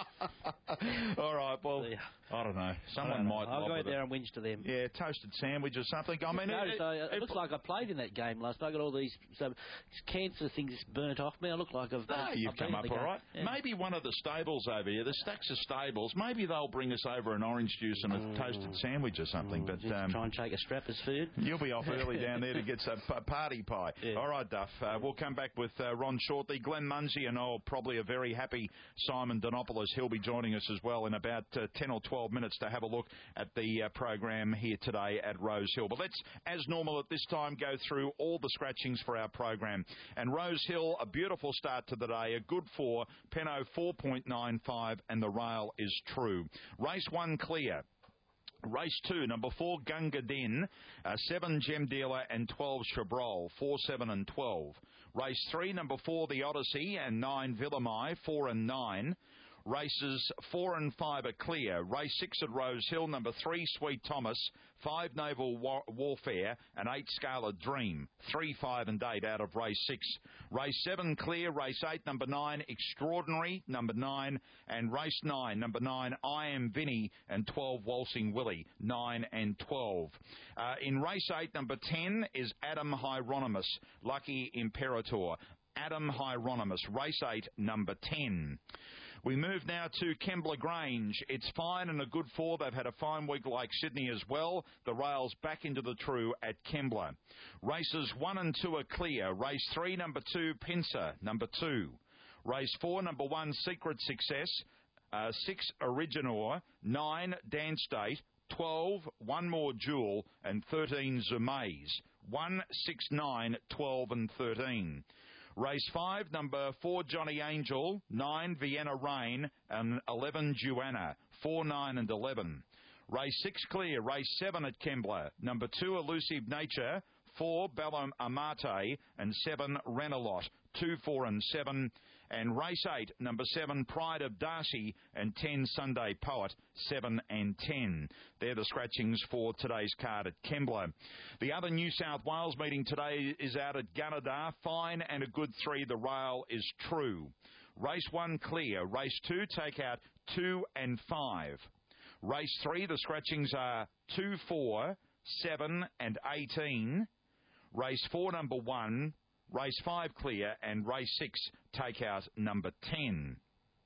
S2: All right. Well, I don't know. Someone might.
S5: I'll go there and whinge to them.
S2: Yeah, toasted sandwich or something. I mean,
S5: it looks like I played in that game last night. I got all these cancer things burnt off me. I look like I've.
S2: You've come up all right. Yeah. Maybe one of the stables over here. There's stacks of stables. Maybe they'll bring us over an orange juice and a toasted sandwich or something. But
S5: try and take a strap as food.
S2: You'll be off early down there to get some party pie. Yeah. All right, Duff. We'll come back with Ron shortly. Glenn Munsey and probably a very happy Simon Donopoulos. He'll be joining us as well in about 10 or 12 minutes to have a look at the program here today at Rose Hill. But let's, as normal at this time, go through all the scratchings for our program. And Rose Hill, a beautiful start to the day, a good 4, Penno 4.95, and the rail is true. Race 1 clear. Race 2, number 4, Gunga Din, 7, Gem Dealer, and 12, Chabrol, 4, 7, and 12. Race 3, number 4, The Odyssey, and 9, Villamai, 4 and 9. Races 4 and 5 are clear. Race 6 at Rose Hill, number 3, Sweet Thomas, 5, Naval Warfare, and 8, Scarlet Dream. 3, 5 and 8 out of race 6. Race 7 clear. Race 8, number 9, Extraordinary, number 9, and race 9, number 9, I Am Vinny, and 12, Waltzing Willie, 9 and 12. In race 8, number 10 is Adam Hieronymus, Lucky Imperator. Adam Hieronymus, race 8, number 10. We move now to Kembla Grange. It's fine and a good 4. They've had a fine week like Sydney as well. The rail's back into the true at Kembla. Races 1 and 2 are clear. Race 3, number 2, Pincer, number 2. Race 4, number 1, Secret Success. 6, Originor. 9, Dance Date. 12, One More Jewel. And 13, Zumaze. 1, 6, 9, 12 and 13. Race 5, number 4, Johnny Angel, 9, Vienna Rain, and 11, Joanna, 4, 9 and 11. Race 6 clear. Race 7 at Kembla, number 2, Elusive Nature, 4, Bellum Amate, and 7, Renalot, 2, 4 and 7. And race 8, number 7, Pride of Darcy, and 10, Sunday Poet, 7 and 10. They're the scratchings for today's card at Kembla. The other New South Wales meeting today is out at Gunnedah. Fine and a good 3. The rail is true. Race 1 clear. Race 2 take out 2 and 5. Race 3, the scratchings are 2, 4, 7 and 18. Race 4, number 1. Race 5 clear, and race 6 take out number 10.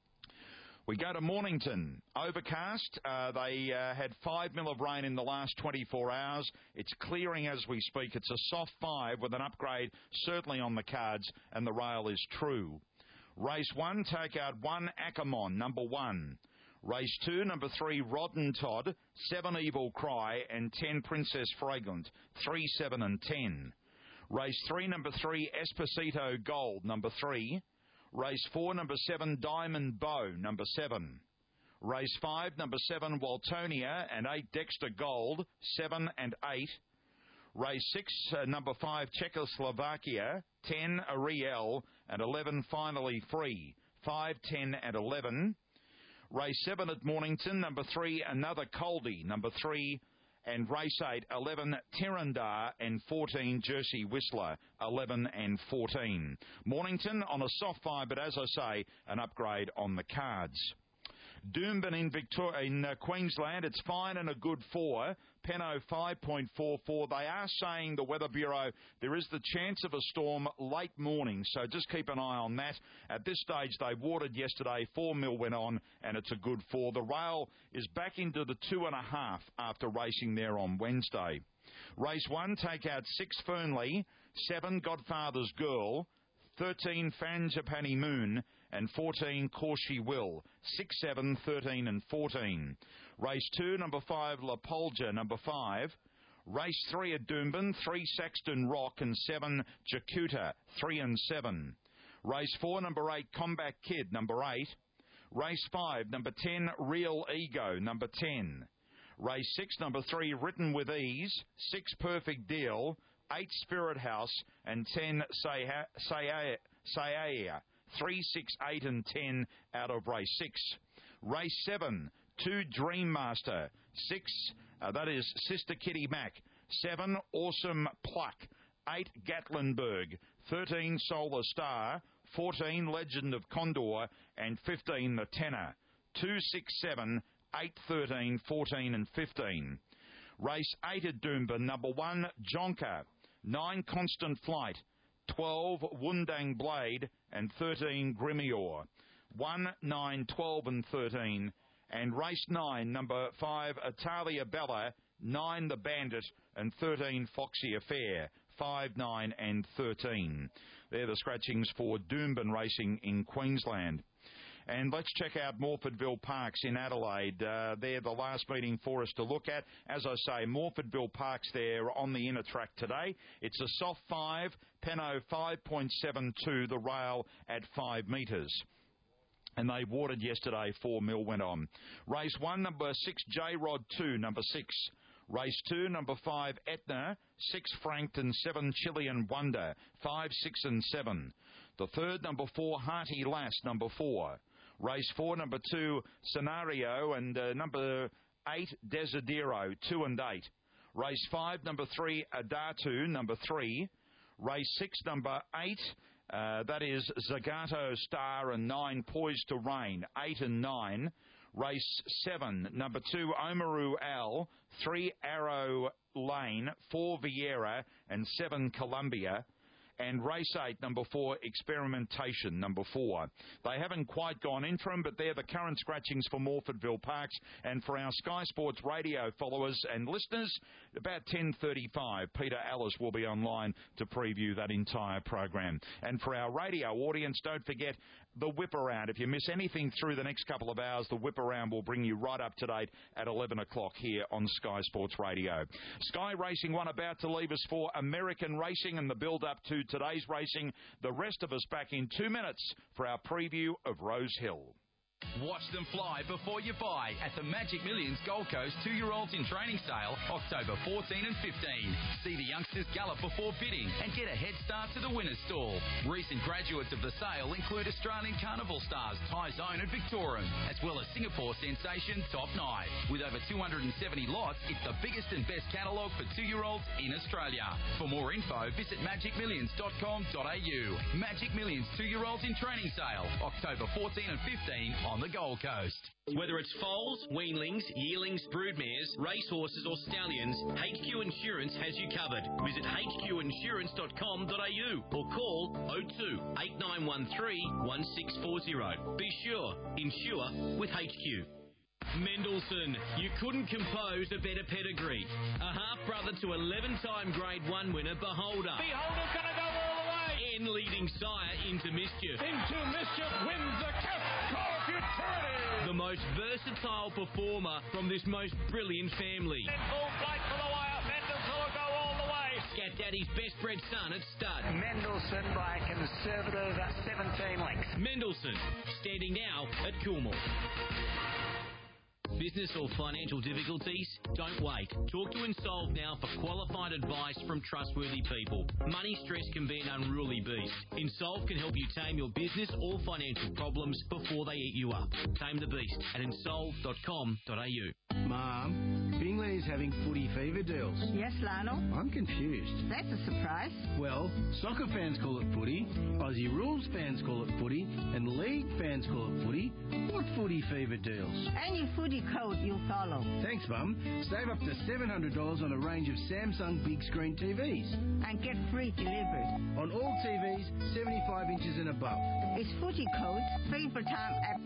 S2: We go to Mornington. Overcast. They had 5 mil of rain in the last 24 hours. It's clearing as we speak. It's a soft 5 with an upgrade certainly on the cards, and the rail is true. Race 1, take out 1, Ackermon, number 1. Race 2, number 3, Rod and Todd, 7, Evil Cry, and 10, Princess Fragrant, 3, 7 and 10. Race 3, number 3, Esposito Gold, number 3. Race 4, number 7, Diamond Bow, number 7. Race 5, number 7, Waltonia, and 8, Dexter Gold, 7 and 8. Race 6, number 5, Czechoslovakia, 10, Ariel, and 11, Finally Free, 5, 10 and 11. Race 7 at Mornington, number 3, Another Coldie, number 3. And race 8, 11, Tirandar, and 14, Jersey Whistler, 11 and 14. Mornington on a soft 5, but as I say, an upgrade on the cards. Doomben in Queensland, it's fine and a good 4. Penno 5.44. They are saying, the Weather Bureau, there is the chance of a storm late morning, so just keep an eye on that. At this stage, they watered yesterday, 4 mil went on, and it's a good 4. The rail is back into the 2.5 after racing there on Wednesday. Race 1, take out 6 Fernley, 7 Godfather's Girl, 13 Frangipani Moon, and 14 Course She Will, 6, 7, 13 and 14. Race 2, number 5 La Polja, number 5. Race 3 at Doomben, 3 Saxton Rock, and 7 Jakuta, 3 and 7. Race 4, number 8 Combat Kid, number 8. Race 5, number 10 Real Ego, number 10. Race 6, number 3 Written With Ease, 6 Perfect Deal, 8 Spirit House, and 10 Sayaya. 3, 6, 8 and 10 out of race 6. Race 7, 2 Dream Master, 6, that is Sister Kitty Mac, 7 Awesome Pluck, 8 Gatlinburg, 13 Solar Star, 14 Legend of Condor, and 15 The Tenor. 2, 6, 7, 8, 13, 14 and 15. Race 8 at Doomben, number 1 Jonker, 9 Constant Flight, 12 Wundang Blade, and 13 Grimior. 1, 9, 12 and 13. And race 9, number 5 Italia Bella, 9 The Bandit, and 13 Foxy Affair. 5, 9 and 13. They're the scratchings for Doomben Racing in Queensland. And let's check out Morfordville Parks in Adelaide. They're the last meeting for us to look at. As I say, Morfordville Parks there on the inner track today. It's a soft 5, Penno 5.72, the rail at 5 metres. And they watered yesterday, 4 mil went on. Race 1, number 6, J-Rod 2, number 6. Race 2, number 5, Etna, 6, Frankton, 7, Chilean Wonder, 5, 6 and 7. The third, number 4, Hearty Lass, number 4. Race 4, number 2, Scenario, and number 8, Desidero, 2 and 8. Race 5, number 3, Adatu, number 3. Race 6, number 8, that is Zagato Star, and 9, Poised to Rain, 8 and 9. Race 7, number 2, Omaru Al, 3, Arrow Lane, 4, Vieira, and 7, Columbia. And race 8, number 4, Experimentation, number 4. They haven't quite gone interim, but they're the current scratchings for Morfordville Parks. And for our Sky Sports Radio followers and listeners, about 10:35, Peter Ellis will be online to preview that entire program. And for our radio audience, don't forget the Whip Around. If you miss anything through the next couple of hours, the Whip Around will bring you right up to date at 11 o'clock here on Sky Sports Radio. Sky Racing One about to leave us for American racing and the build-up to today's racing. The rest of us back in 2 minutes for our preview of Rose Hill.
S15: Watch them fly before you buy at the Magic Millions Gold Coast 2-year-olds in training sale, October 14 and 15. See the youngsters gallop before bidding and get a head start to the winner's stall. Recent graduates of the sale include Australian Carnival stars Ty Zone and Victorian, as well as Singapore sensation Top Knight. With over 270 lots, it's the biggest and best catalogue for 2-year-olds in Australia. For more info, visit magicmillions.com.au. Magic Millions 2-year-olds in training sale, October 14 and 15 on the Gold Coast.
S12: Whether it's foals, weanlings, yearlings, broodmares, racehorses or stallions, HQ Insurance has you covered. Visit hqinsurance.com.au or call 02 8913 1640. Be sure, insure with HQ. Mendelssohn, you couldn't compose a better pedigree. A half-brother to 11-time Grade 1 winner, Beholder.
S11: Beholder's going to go all the way.
S12: And leading sire Into Mischief.
S11: Into Mischief wins the Cape Call Futurity.
S12: The most versatile performer from this most brilliant family.
S11: Full flight for the wire. Mendelssohn will go all the way.
S12: Scat Daddy's best-bred son at stud.
S19: Mendelssohn by a conservative 17 lengths.
S12: Mendelssohn, standing now at Coolmore. Business or financial difficulties? Don't wait. Talk to Insolve now for qualified advice from trustworthy people. Money stress can be an unruly beast. Insolve can help you tame your business or financial problems before they eat you up. Tame the beast at insolve.com.au.
S20: Mom, Bingley is having footy fever deals.
S21: Yes, Lionel?
S20: I'm confused.
S21: That's a surprise.
S20: Well, soccer fans call it footy, Aussie rules fans call it footy, and league fans call it footy. What footy fever deals?
S21: Any footy code you follow.
S20: Thanks, Mum. Save up to $700 on a range of Samsung big screen TVs.
S21: And get free delivery.
S20: On all TVs, 75 inches and above.
S21: It's footy codes, free for time at